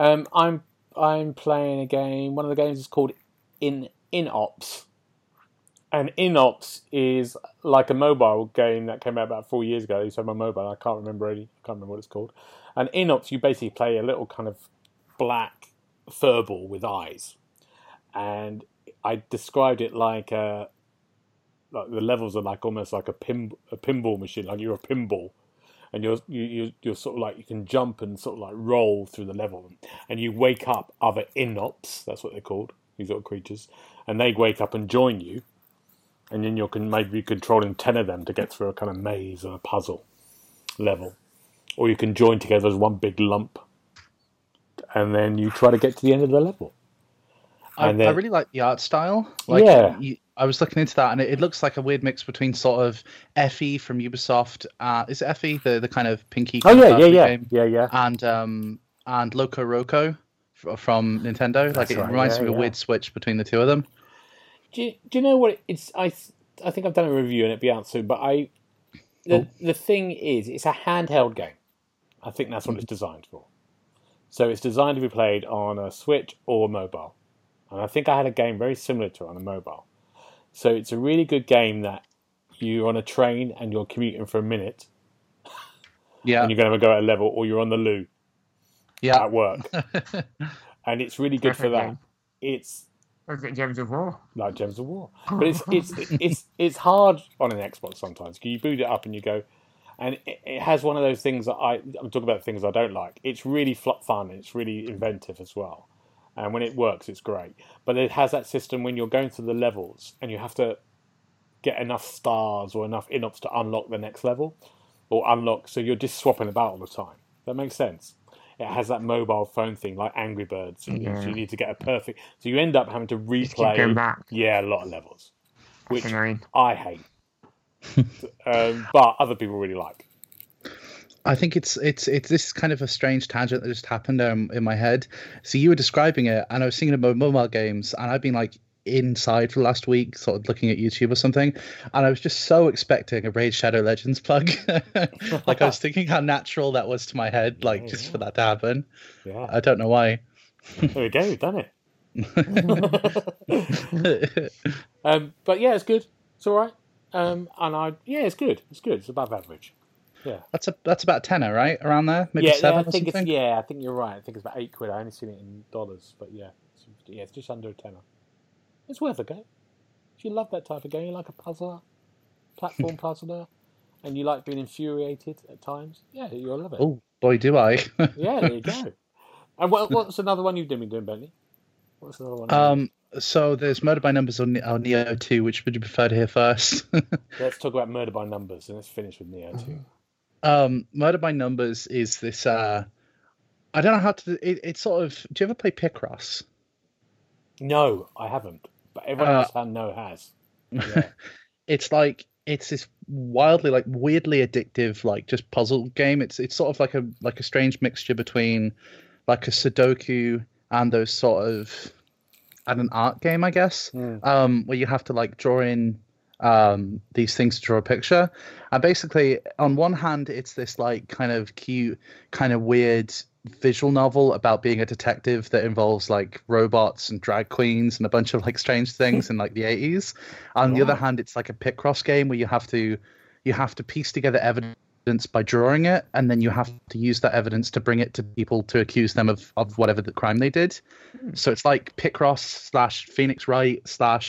I'm playing a game. One of the games is called InOps. And InOps is like a mobile game that came out about 4 years ago. So my mobile, I can't remember what it's called. And InOps, you basically play a little kind of black furball with eyes. And I described it like the levels are like almost like a pinball machine, like you're a pinball. And you're sort of like, you can jump and sort of like roll through the level, and you wake up other InOps, that's what they're called, these little creatures, and they wake up and join you, and then you can maybe controlling 10 of them to get through a kind of maze or a puzzle level, or you can join together as one big lump, and then you try to get to the end of the level. I really like the art style. Like, yeah. I was looking into that, and it looks like a weird mix between sort of Effie from Ubisoft. Is it Effie, the kind of pinky? Oh yeah, game? yeah. And Loco Roco from Nintendo. That's it right, reminds me of a weird switch between the two of them. Do you know what it's? I think I've done a review and it'll be out soon. But the thing is, it's a handheld game. I think that's what it's designed for. So it's designed to be played on a Switch or mobile. And I think I had a game very similar to it on a mobile. So it's a really good game that you're on a train and you're commuting for a minute. Yeah. And you're going to go at a level, or you're on the loo. Yeah. At work. And it's really good for that. It's like Gems of War. Like Gems of War. But it's hard on an Xbox sometimes. You boot it up and you go, and it has one of those things that I'm talking about things I don't like. It's really fun. It's really inventive as well. And when it works, it's great. But it has that system when you're going through the levels and you have to get enough stars or enough InOps to unlock the next level. Or unlock, so you're just swapping about all the time. That makes sense. It has that mobile phone thing like Angry Birds. So you need to get a perfect... So you end up having to replay... Yeah, a lot of levels. Which I hate. But other people really like. I think it's this kind of a strange tangent that just happened in my head. So you were describing it, and I was thinking about mobile games, and I've been like inside for the last week, sort of looking at YouTube or something, and I was just so expecting a Raid Shadow Legends plug. Like I was thinking how natural that was to my head, like for that to happen. Yeah. I don't know why. There we go, we've done it. But yeah, it's good. It's all right. It's good. It's good. It's above average. Yeah, that's about tenner, right? Around there, maybe 7 I or think something. I think you're right. I think it's about £8. I only seen it in dollars, but it's just under a tenner. It's worth a go. If you love that type of game, you like a puzzler, platform puzzler, and you like being infuriated at times, you'll love it. Oh boy, do I! Yeah, there you go. And what's another one you've been doing, Bentley? What's another one? So there's Murder by Numbers on Neo 2. Which would you prefer to hear first? Let's talk about Murder by Numbers, and let's finish with Neo 2. Murder by Numbers is this. I don't know how to. It's sort of. Do you ever play Picross? No, I haven't. But everyone else I know has. Yeah. It's this wildly, like, weirdly addictive, like, just puzzle game. It's sort of like a strange mixture between like a Sudoku and those sort of an art game, I guess. Where you have to like draw in these things to draw a picture. And basically, on one hand, it's this like kind of cute, kind of weird visual novel about being a detective that involves like robots and drag queens and a bunch of like strange things in like the 80s. On the other hand, it's like a Picross game where you have to piece together evidence by drawing it, and then you have to use that evidence to bring it to people to accuse them of whatever the crime they did. So it's like Picross / Phoenix Wright /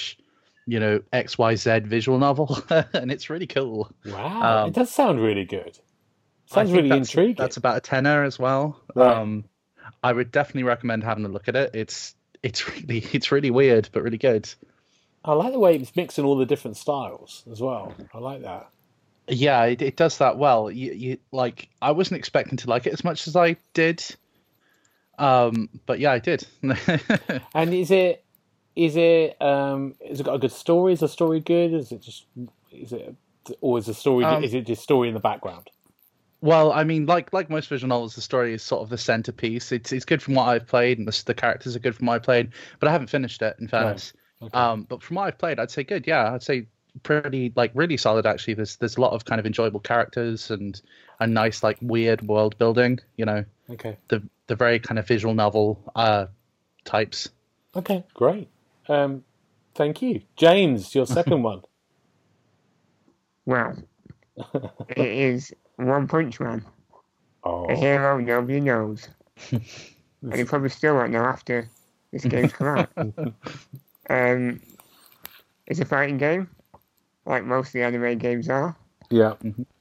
XYZ visual novel, and it's really cool. Wow, it does sound really good. Sounds really intriguing. That's about a tenner as well. Right. I would definitely recommend having a look at it. It's really weird, but really good. I like the way it's mixing all the different styles as well. I like that. Yeah, it does that well. You like, I wasn't expecting to like it as much as I did, but yeah, I did. And is it got a good story? Is the story good? Is it just is the story is it just story in the background? Well, I mean, like most visual novels, the story is sort of the centerpiece. It's good from what I've played, and the characters are good from what I've played, but I haven't finished it, in fairness. No. Okay. But from what I've played, I'd say good. Yeah, I'd say pretty like really solid actually. There's a lot of kind of enjoyable characters and a nice like weird world building. You know, Okay. the very kind of visual novel types. Okay, great. Thank you. James, your second one. Well, it is One Punch Man, Oh, a hero nobody knows. And you probably still won't know after this game's come out. It's a fighting game, like most of the anime games are. yeah.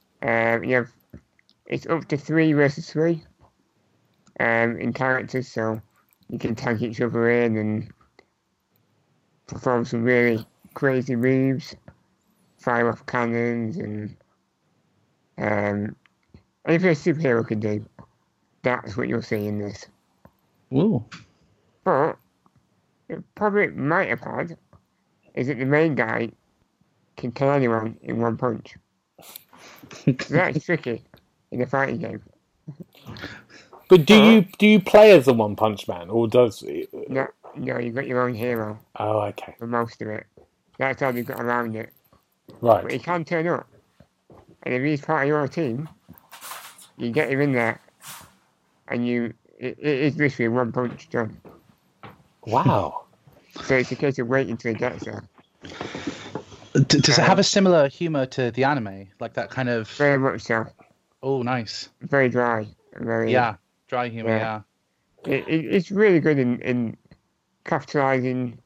It's up to 3 versus 3 in characters, so you can tag each other in and perform some really crazy moves, fire off cannons, and anything a superhero can do. That's what you'll see in this. Ooh. But it probably might have had is that the main guy can kill anyone in one punch. So that's tricky in a fighting game. But do you play as the One Punch Man, or does? No, you've got your own hero Oh, okay, for most of it. That's how they've got around it. right. But he can turn up. And if he's part of your team, you get him in there, and it is literally one punch done. Wow. So it's a case of waiting till he gets there. Does it have a similar humor to the anime, like that kind of? Very much so. Oh, nice. Very dry. Very Dry humor. Yeah. It's really good in capturing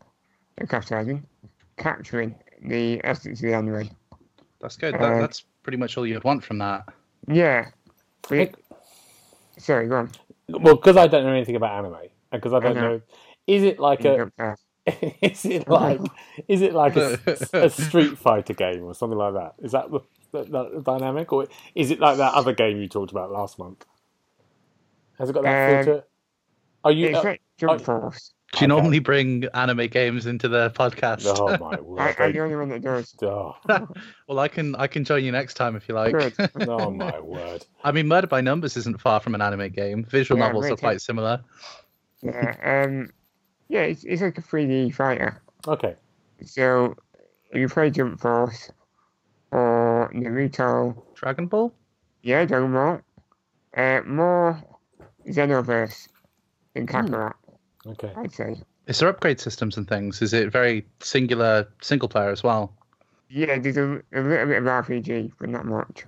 the essence of the anime. That's good. That's pretty much all you'd want from that. Yeah. Sorry, go on. Well, because I don't know anything about anime, and because I don't know. know, is it like is it like a Street Fighter game or something like that? Is that the dynamic, or is it like that other game you talked about last month? Has it got that feel to it? Are you? It's like Jump Force. Do you normally bring anime games into the podcast? Oh my word! I'm the only one that does. Oh, Well, I can join you next time if you like. Good. oh my word! I mean, Murder by Numbers isn't far from an anime game. Visual Yeah, novels are right, quite similar. Yeah. It's like a 3D fighter. Okay. So if you play Jump Force or Naruto, Dragon Ball? yeah, Dragon Ball, more Xenoverse than Kakarot, Okay. I'd say. Is there upgrade systems and things? Is it very single player as well? Yeah, there's a little bit of RPG, but not much.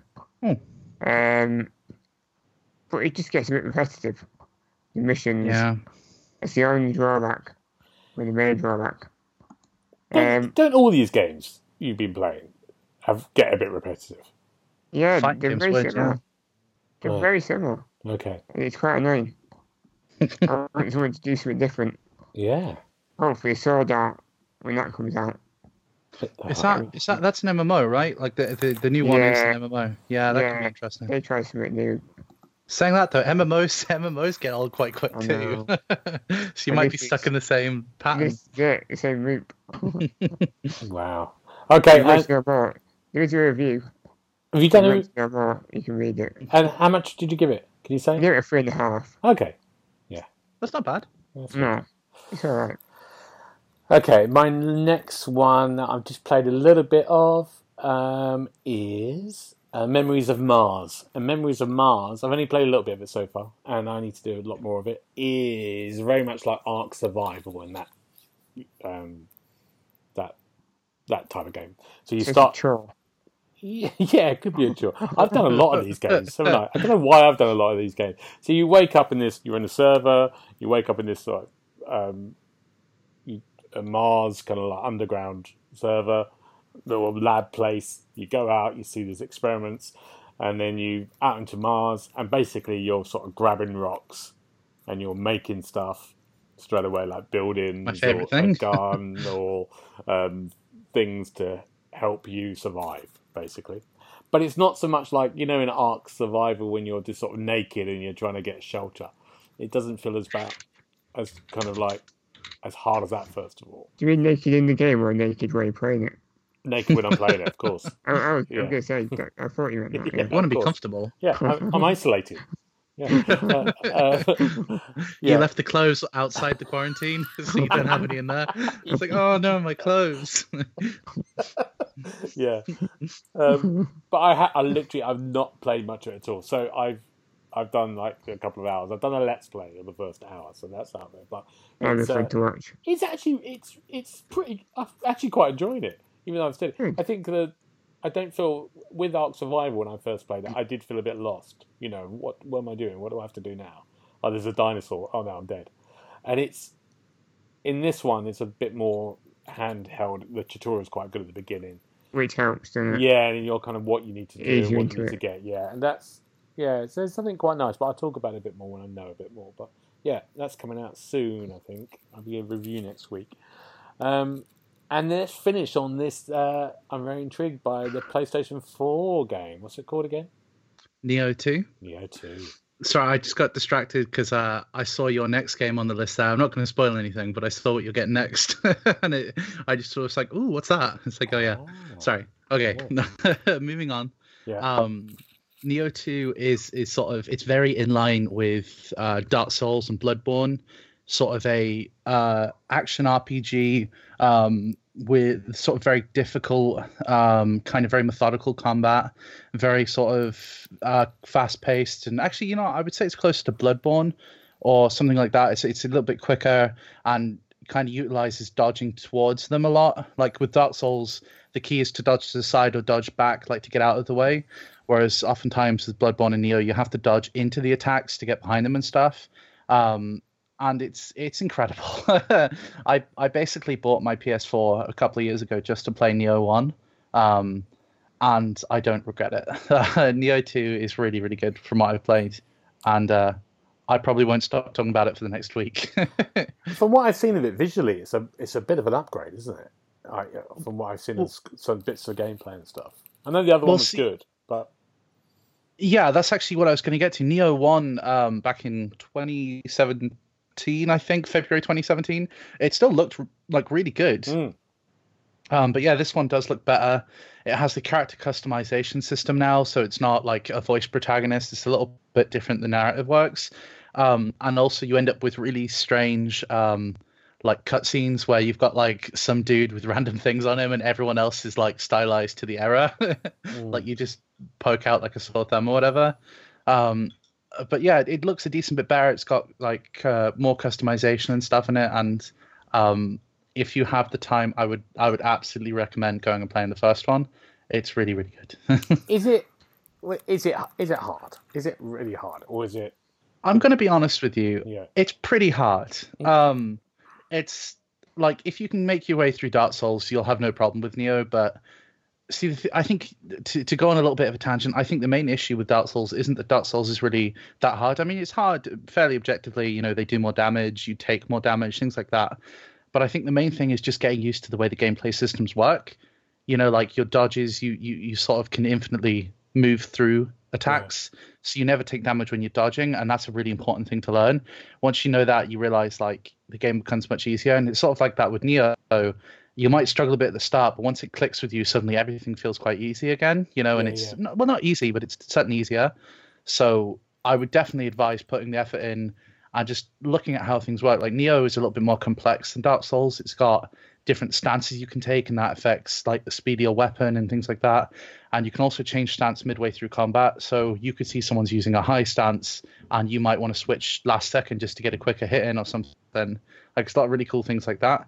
But it just gets a bit repetitive. The missions, Yeah. it's the only drawback, or the main drawback. Don't all these games you've been playing get a bit repetitive? Yeah, Fighting they're games very would, similar. yeah. They're Right. very similar. Okay. And it's quite annoying. I want someone to do something different. Yeah. Hopefully, Sword Art, when that comes out. Is that that's an MMO, right? Like the new one is an MMO. Yeah, that could be Yeah. interesting. They try something new. Saying that though, MMOs get old quite quick I too. know. So you And might this be stuck is- in the same pattern. This is it, the same loop. Wow. Okay. If you want to know more, there is a review. Have you If you done want it? to know more, you can read it. And how much did you give it? Can you I say? give it a 3.5. Okay. That's not bad. That's No, it's alright. Okay, my next one that I've just played a little bit of is Memories of Mars. And Memories of Mars, I've only played a little bit of it so far, and I need to do a lot more of it, is very much like Ark Survival and that type of game. So you It's start... a chore. Yeah, it could be a chore. I've done a lot of these games, haven't I? I don't know why I've done a lot of these games. So you wake up in this, you're in a server, you wake up in this sort of, a Mars kind of like underground server, little lab place. You go out, you see these experiments, and then you out into Mars, and basically you're sort of grabbing rocks and you're making stuff straight away, like buildings My favourite or a thing. gun or things to help you survive, basically. But it's not so much like, in Ark Survival when you're just sort of naked and you're trying to get shelter. It doesn't feel as hard as that, first of all. Do you mean naked in the game or naked while you're playing it? Naked when I'm playing it, of course. I was Yeah. going to say, I thought you meant that. Yeah. Yeah. You want to be course. comfortable. Yeah, I'm isolated. Yeah. You Yeah. left the clothes outside the quarantine, so you don't have any in there. It's like, oh no, my clothes. Yeah. But I've not played much of it at all. So I've done like a couple of hours. I've done a let's play of the first hour, so that's out there. But Oh, that's fun to watch. it's actually it's pretty. I've actually quite enjoyed it, even though I've still. I think I don't feel with Ark Survival when I first played it. I did feel a bit lost. You know, what am I doing? What do I have to do now? Oh, there's a dinosaur. Oh, no, I'm dead. And in this one, it's a bit more handheld. The tutorial's quite good at the beginning. Which helps, doesn't it? Yeah, and you're kind of what you need to do, Ease you what into you need it. to get. Yeah, and that's so there's something quite nice. But I'll talk about it a bit more when I know a bit more. But yeah, that's coming out soon. I think I'll be a review next week. And let's finish on this. I'm very intrigued by the PlayStation 4 game. What's it called again? Neo 2. Neo 2. Sorry, I just got distracted because I saw your next game on the list there. I'm not going to spoil anything, but I saw what you're getting next. And I just sort of was like, ooh, what's that? It's like, oh, yeah. Sorry. Okay. Moving on. Yeah. Neo 2 is sort of, it's very in line with Dark Souls and Bloodborne, sort of a action RPG with sort of very difficult, kind of very methodical combat, very sort of fast-paced, and actually, you know, I would say it's closer to Bloodborne or something like that. It's a little bit quicker and kind of utilizes dodging towards them a lot. Like with Dark Souls, the key is to dodge to the side or dodge back, like to get out of the way. Whereas oftentimes with Bloodborne and Neo, you have to dodge into the attacks to get behind them and stuff. And it's incredible. I basically bought my PS4 a couple of years ago just to play Neo 1, and I don't regret it. Neo 2 is really, really good from what I've played, and I probably won't stop talking about it for the next week. From what I've seen of it visually, it's a bit of an upgrade, isn't it? From what I've seen of some bits of gameplay and stuff. I know the other one was good, but... Yeah, that's actually what I was going to get to. Neo 1, back in 2017, I think, February 2017, it still looked like really good. But yeah, this one does look better. It has the character customization system now, so it's not like a voice protagonist. It's a little bit different. The narrative works. And also you end up with really strange like cutscenes where you've got like some dude with random things on him and everyone else is like stylized to the era. Like you just poke out like a sore thumb or whatever. But yeah, it looks a decent bit better. It's got like more customization and stuff in it. And if you have the time, I would absolutely recommend going and playing the first one. It's really, really good. Is it hard? Is it really hard, or is it? I'm going to be honest with you. Yeah. It's pretty hard. It's like if you can make your way through Dark Souls, you'll have no problem with Neo. But see, I think to go on a little bit of a tangent, I think the main issue with Dark Souls isn't that Dark Souls is really that hard. I mean, it's hard fairly objectively. You know, they do more damage, you take more damage, things like that. But I think the main thing is just getting used to the way the gameplay systems work. You know, like your dodges, you sort of can infinitely move through attacks. Yeah. So you never take damage when you're dodging, and that's a really important thing to learn. Once you know that, you realize like the game becomes much easier, and it's sort of like that with Neo. You might struggle a bit at the start, but once it clicks with you, suddenly everything feels quite easy again. You know, and it's not easy, but it's certainly easier. So I would definitely advise putting the effort in and just looking at how things work. Like Neo is a little bit more complex than Dark Souls. It's got different stances you can take, and that affects like the speed of your weapon and things like that. And you can also change stance midway through combat. So you could see someone's using a high stance and you might want to switch last second just to get a quicker hit in or something. Like it's a lot of really cool things like that.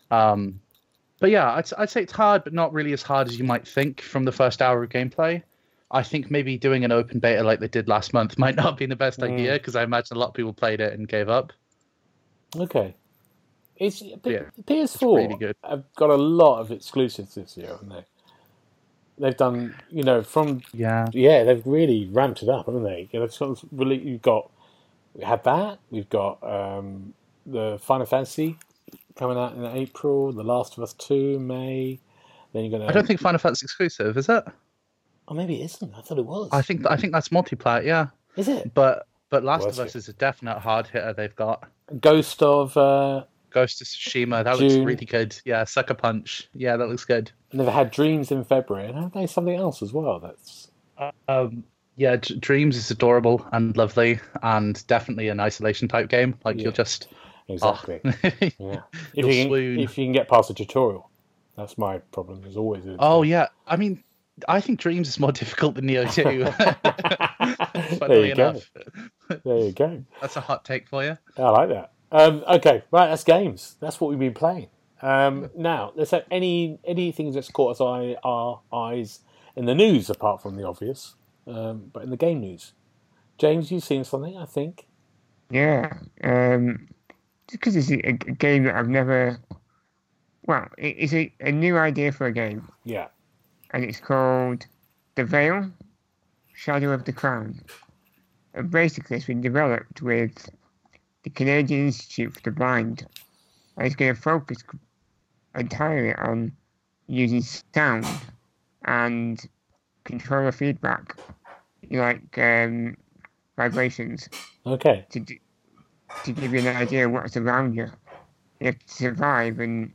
But yeah, I'd say it's hard, but not really as hard as you might think from the first hour of gameplay. I think maybe doing an open beta like they did last month might not be the best idea, because I imagine a lot of people played it and gave up. Okay. PS4 it's really good. have got a lot of exclusives this year, haven't they? They've done, you know, they've really ramped it up, haven't they? You know, sort of really, we had that. We've got the Final Fantasy coming out in April. The Last of Us 2 May. Then you're gonna. I don't think Final Fantasy exclusive, is it? Oh, maybe it isn't. I thought it was. I think that's multiplayer. Yeah. Is it? But Last of Us is a definite hard hitter. They've got Ghost of Tsushima. That looks really good. Yeah, Sucker Punch. Yeah, that looks good. And they've had Dreams in February, and have they something else as well? That's yeah, Dreams is adorable and lovely, and definitely an isolation type game. Like you'll just exactly. Yeah. If you can get past the tutorial. That's my problem. There's always. Oh yeah, I mean, I think Dreams is more difficult than Neo 2. Funnily enough. There you go. That's a hot take for you. I like that. Okay, right. That's games. That's what we've been playing. Now, let's have anything that's caught our eyes in the news, apart from the obvious, but in the game news. James, you've seen something, I think. Yeah, because it's a game that I've never. Well, it's a new idea for a game. Yeah. And it's called The Veil, Shadow of the Crown. And basically, it's been developed with the Canadian Institute for the Blind. And it's going to focus entirely on using sound and controller feedback, vibrations. Okay. To give you an idea of what's around you. You have to survive and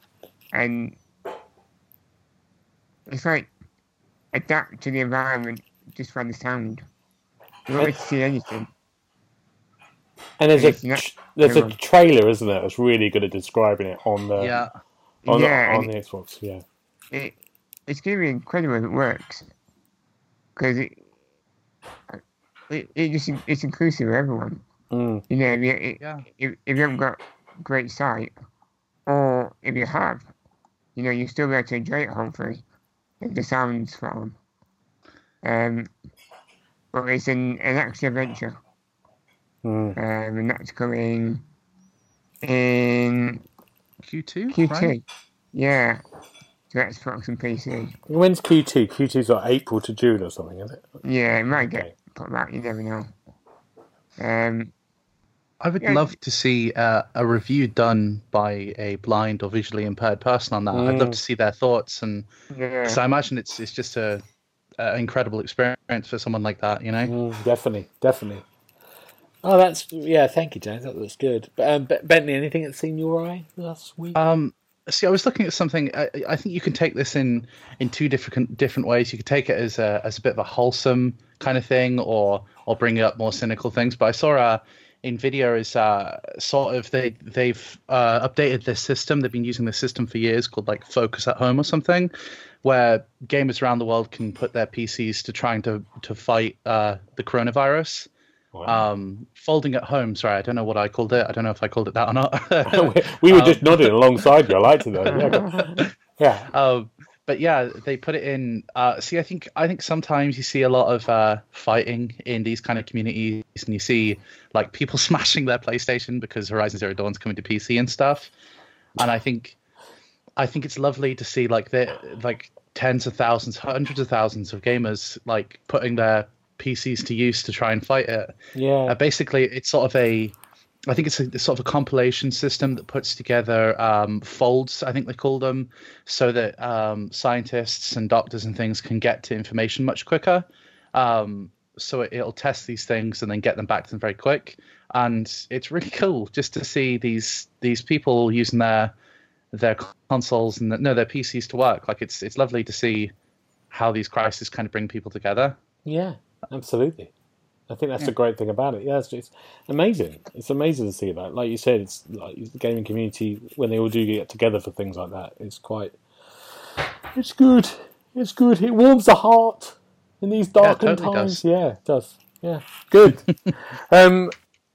it's like adapt to the environment just by the sound. You don't get to see anything. And there's a trailer, isn't there? That's really good at describing it on the on the Xbox. Yeah. It's going to be incredible if it works, because it's inclusive of everyone. Mm. You know, if you haven't got great sight, or if you have, you know, you still be able to enjoy it. Hopefully, if the sound's fine. But it's an action adventure. And that's coming in Q2. Right? Yeah. So that's Xbox and PC. When's Q2? Q2's like April to June or something, isn't it? Yeah, it might get put back. You never know. I would love to see a review done by a blind or visually impaired person on that. I'd love to see their thoughts, and because I imagine it's just an incredible experience for someone like that, you know. Definitely. Oh, thank you, James. That looks good. But Bentley, anything that's seen your eye last week? See, I was looking at something. I think you can take this in two different ways. You could take it as a bit of a wholesome kind of thing, or bring up more cynical things. But I saw NVIDIA is sort of they've updated this system. They've been using this system for years, called like Focus at Home or something, where gamers around the world can put their PCs to trying to fight the coronavirus. Wow. Folding at home. Sorry, I don't know what I called it. I don't know if I called it that or not. we were just nodding alongside you. I liked it though. Yeah. But yeah, they put it in. See, I think sometimes you see a lot of fighting in these kind of communities, and you see like people smashing their PlayStation because Horizon Zero Dawn's coming to PC and stuff. And I think it's lovely to see like tens of thousands, hundreds of thousands of gamers like putting their PCs to use to try and fight it. Yeah. Basically, it's sort of I think it's a sort of a compilation system that puts together folds, I think they call them, so that scientists and doctors and things can get to information much quicker. So it'll test these things and then get them back to them very quick. And it's really cool just to see these people using their consoles and their PCs to work. Like it's lovely to see how these crises kind of bring people together. Yeah. Absolutely. I think that's the great thing about it. Yeah, it's amazing. It's amazing to see that. Like you said, it's like the gaming community, when they all do get together for things like that, it's good. It's good. It warms the heart in these darkened times. Does. Yeah, it does. Yeah, good. The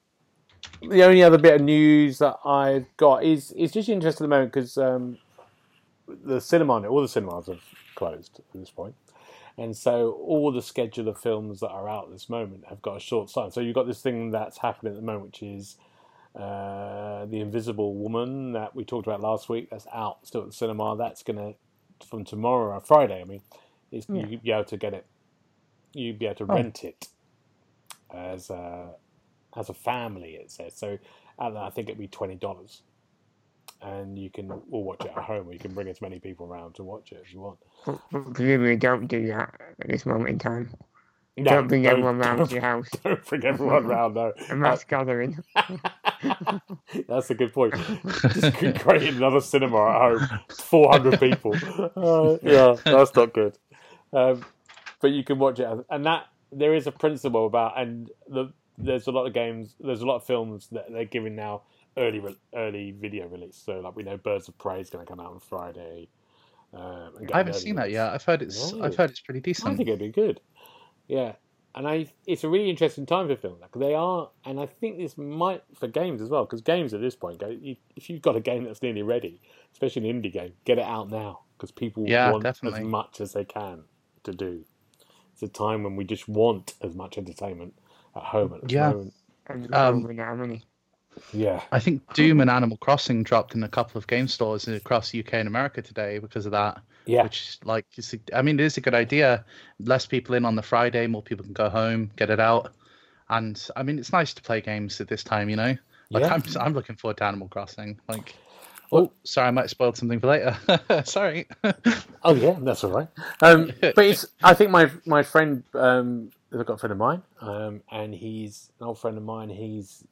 only other bit of news that I've got is just interesting at the moment because all the cinemas have closed at this point. And so all the schedule of films that are out at this moment have got a short time. So you've got this thing that's happening at the moment, which is The Invisible Woman that we talked about last week. That's out still at the cinema. That's going to, from tomorrow or Friday, you'll be able to get it. You'll be able to rent it as a family, it says. So I think it'd be $20. And you can all watch it at home, or you can bring as many people around to watch it as you want. Presumably, don't do that at this moment in time. Don't bring everyone round to your house. Don't bring everyone round, no. A mass gathering. That's a good point. Just create another cinema at home. 400 people. Yeah, that's not good. But you can watch it, and that there is a principle about, and there's a lot of games, there's a lot of films that they're giving now early video release. So like we know Birds of Prey is going to come out on Friday. And get I haven't early seen that release. yet. I've heard it's No. pretty I decent. think it'd be good. Yeah, and it's a really interesting time for film. Like they are, and I think this might for games as well, because games at this point if you've got a game that's nearly ready, especially an indie game, get it out now because people Yeah, want definitely. as much as they can to do. It's a time when we just want as much entertainment at home at this Yeah. moment. And how many? Yeah, I think Doom and Animal Crossing dropped in a couple of game stores across UK and America today because of that. yeah, Which, like, it is a good idea. Less people in on the Friday, more people can go home, get it out, and I mean, it's nice to play games at this time, you know. Like, Yeah. I'm looking forward to Animal Crossing. Like, oh, sorry, I might have spoiled something for later. Sorry. Oh yeah, that's all right. But I think my friend, I've got a friend of mine, and he's an old friend of mine. He's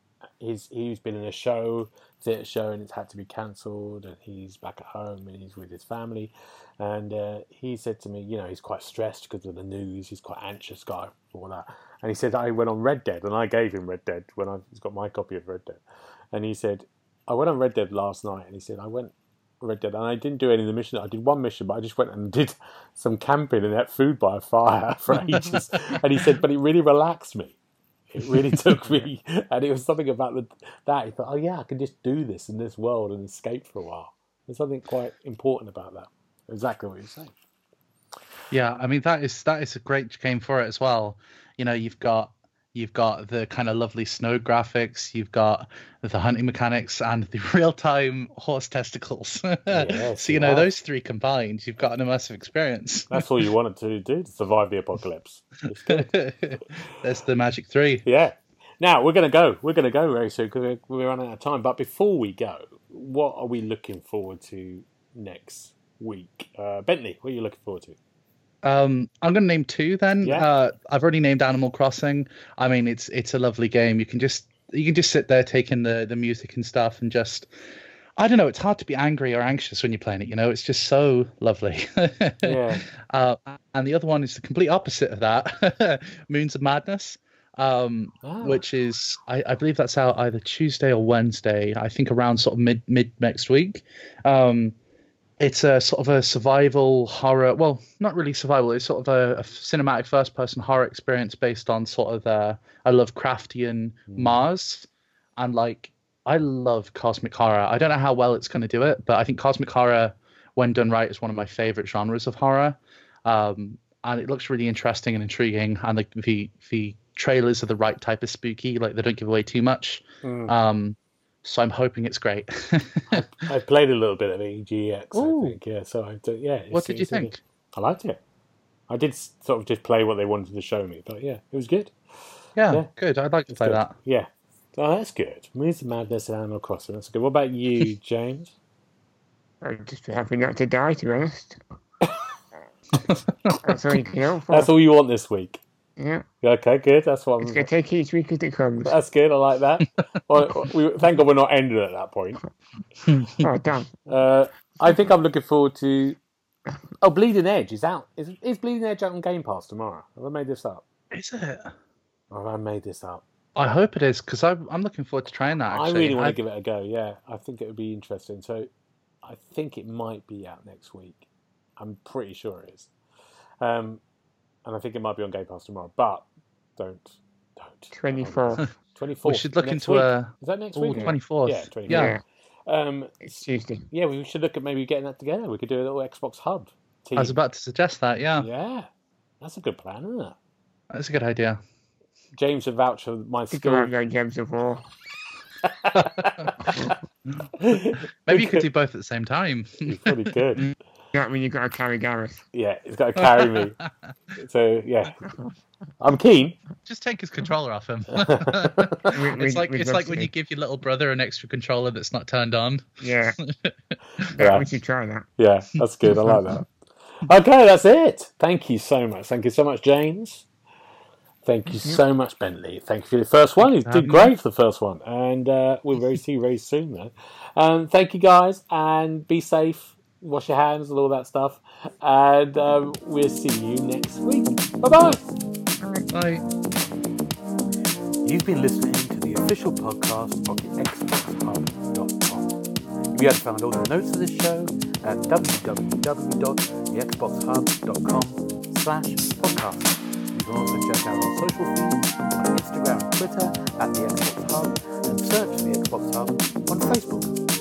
he's been in a theatre show, and it's had to be cancelled, and he's back at home and he's with his family, and he said to me, he's quite stressed because of the news. He's quite anxious guy for all that, and he said I went on Red Dead, and I gave him Red Dead he's got my copy of Red Dead, and he said I went on Red Dead last night, and he said I went Red Dead and I didn't do any of the missions. I did one mission, but I just went and did some camping and ate food by a fire for ages. And he said, but it really relaxed me. It really took me, and it was something about that. He thought, oh yeah, I can just do this in this world and escape for a while. There's something quite important about that. Exactly what you're saying. Yeah, I mean that is a great game for it as well. You've got the kind of lovely snow graphics, you've got the hunting mechanics, and the real-time horse testicles. Yes, So those three combined, you've got an immersive experience. That's all you wanted to do to survive the apocalypse. It's good. That's the magic 3. Yeah. Now we're gonna go. We're gonna go very soon because we're running out of time. But before we go, what are we looking forward to next week? Bentley, what are you looking forward to? I'm going to name 2 then. Yeah. I've already named Animal Crossing. I mean, it's a lovely game. You can just sit there taking the music and stuff and just, I don't know, it's hard to be angry or anxious when you're playing it, It's just so lovely. Yeah. And the other one is the complete opposite of that, Moons of Madness, which is, I believe that's out either Tuesday or Wednesday, I think around sort of mid next week. It's a sort of a survival horror. Well, not really survival. It's sort of a cinematic first-person horror experience based on sort of a Lovecraftian Mars. And I love cosmic horror. I don't know how well it's going to do it, but I think cosmic horror, when done right, is one of my favorite genres of horror. And it looks really interesting and intriguing. And the trailers are the right type of spooky. Like they don't give away too much. So I'm hoping it's great. I played a little bit of EGX, Ooh. I think. Yeah, so yeah. What did you think? I liked it. I did sort of just play what they wanted to show me, but yeah, it was good. Yeah, good. I'd like to play Good. that. Yeah. Oh, that's good. Moons of Madness and Animal Crossing. That's good. What about you, James? I'm just happy not to die, to be honest. That's all you can hope for. That's all you want this week. Yeah. Okay, good. That's what It's going to take each week as it comes. That's good. I like that. Well, thank God we're not ending at that point. Oh, damn. I think I'm looking forward to. Oh, Bleeding Edge is out. Is Bleeding Edge out on Game Pass tomorrow? Have I made this up? Is it? Or have I made this up? I hope it is, because I'm looking forward to trying that, actually. I really want to give it a go, yeah. I think it would be interesting. So I think it might be out next week. I'm pretty sure it is. And I think it might be on Game Pass tomorrow. But don't. 24th. 24th. We should look next into week. a... Is that next Oh, week? 24th. Yeah, 24th. Yeah. It's Tuesday. Yeah, we should look at maybe getting that together. We could do a little Xbox Hub team. I was about to suggest that, yeah. Yeah, that's a good plan, isn't it? That's a good idea. James would vouch for my Think skill. about going Gems of War. Maybe you could do both at the same time. You probably could. You know what I mean? You've got to carry Gareth. Yeah, he's got to carry me. So yeah, I'm keen. Just take his controller off him. We- It's like we'd it's love like to. when you give your little brother an extra controller that's not turned on. Yeah. Yeah. We should try that. Yeah, that's good. I like that. Okay, that's it. Thank you so much. Thank you so much, James. Thank you so much, Bentley. Thank you for the first one. You did great for the first one. And we'll see you very soon, though. Thank you, guys. And be safe. Wash your hands and all that stuff. And we'll see you next week. Bye-bye. Bye. You've been listening to the official podcast of the XboxHub.com. You can find all the notes of this show at www.thexboxhub.com/podcast. You can also check out our social feeds on Instagram and Twitter at the Xbox Hub, and search the Xbox Hub on Facebook.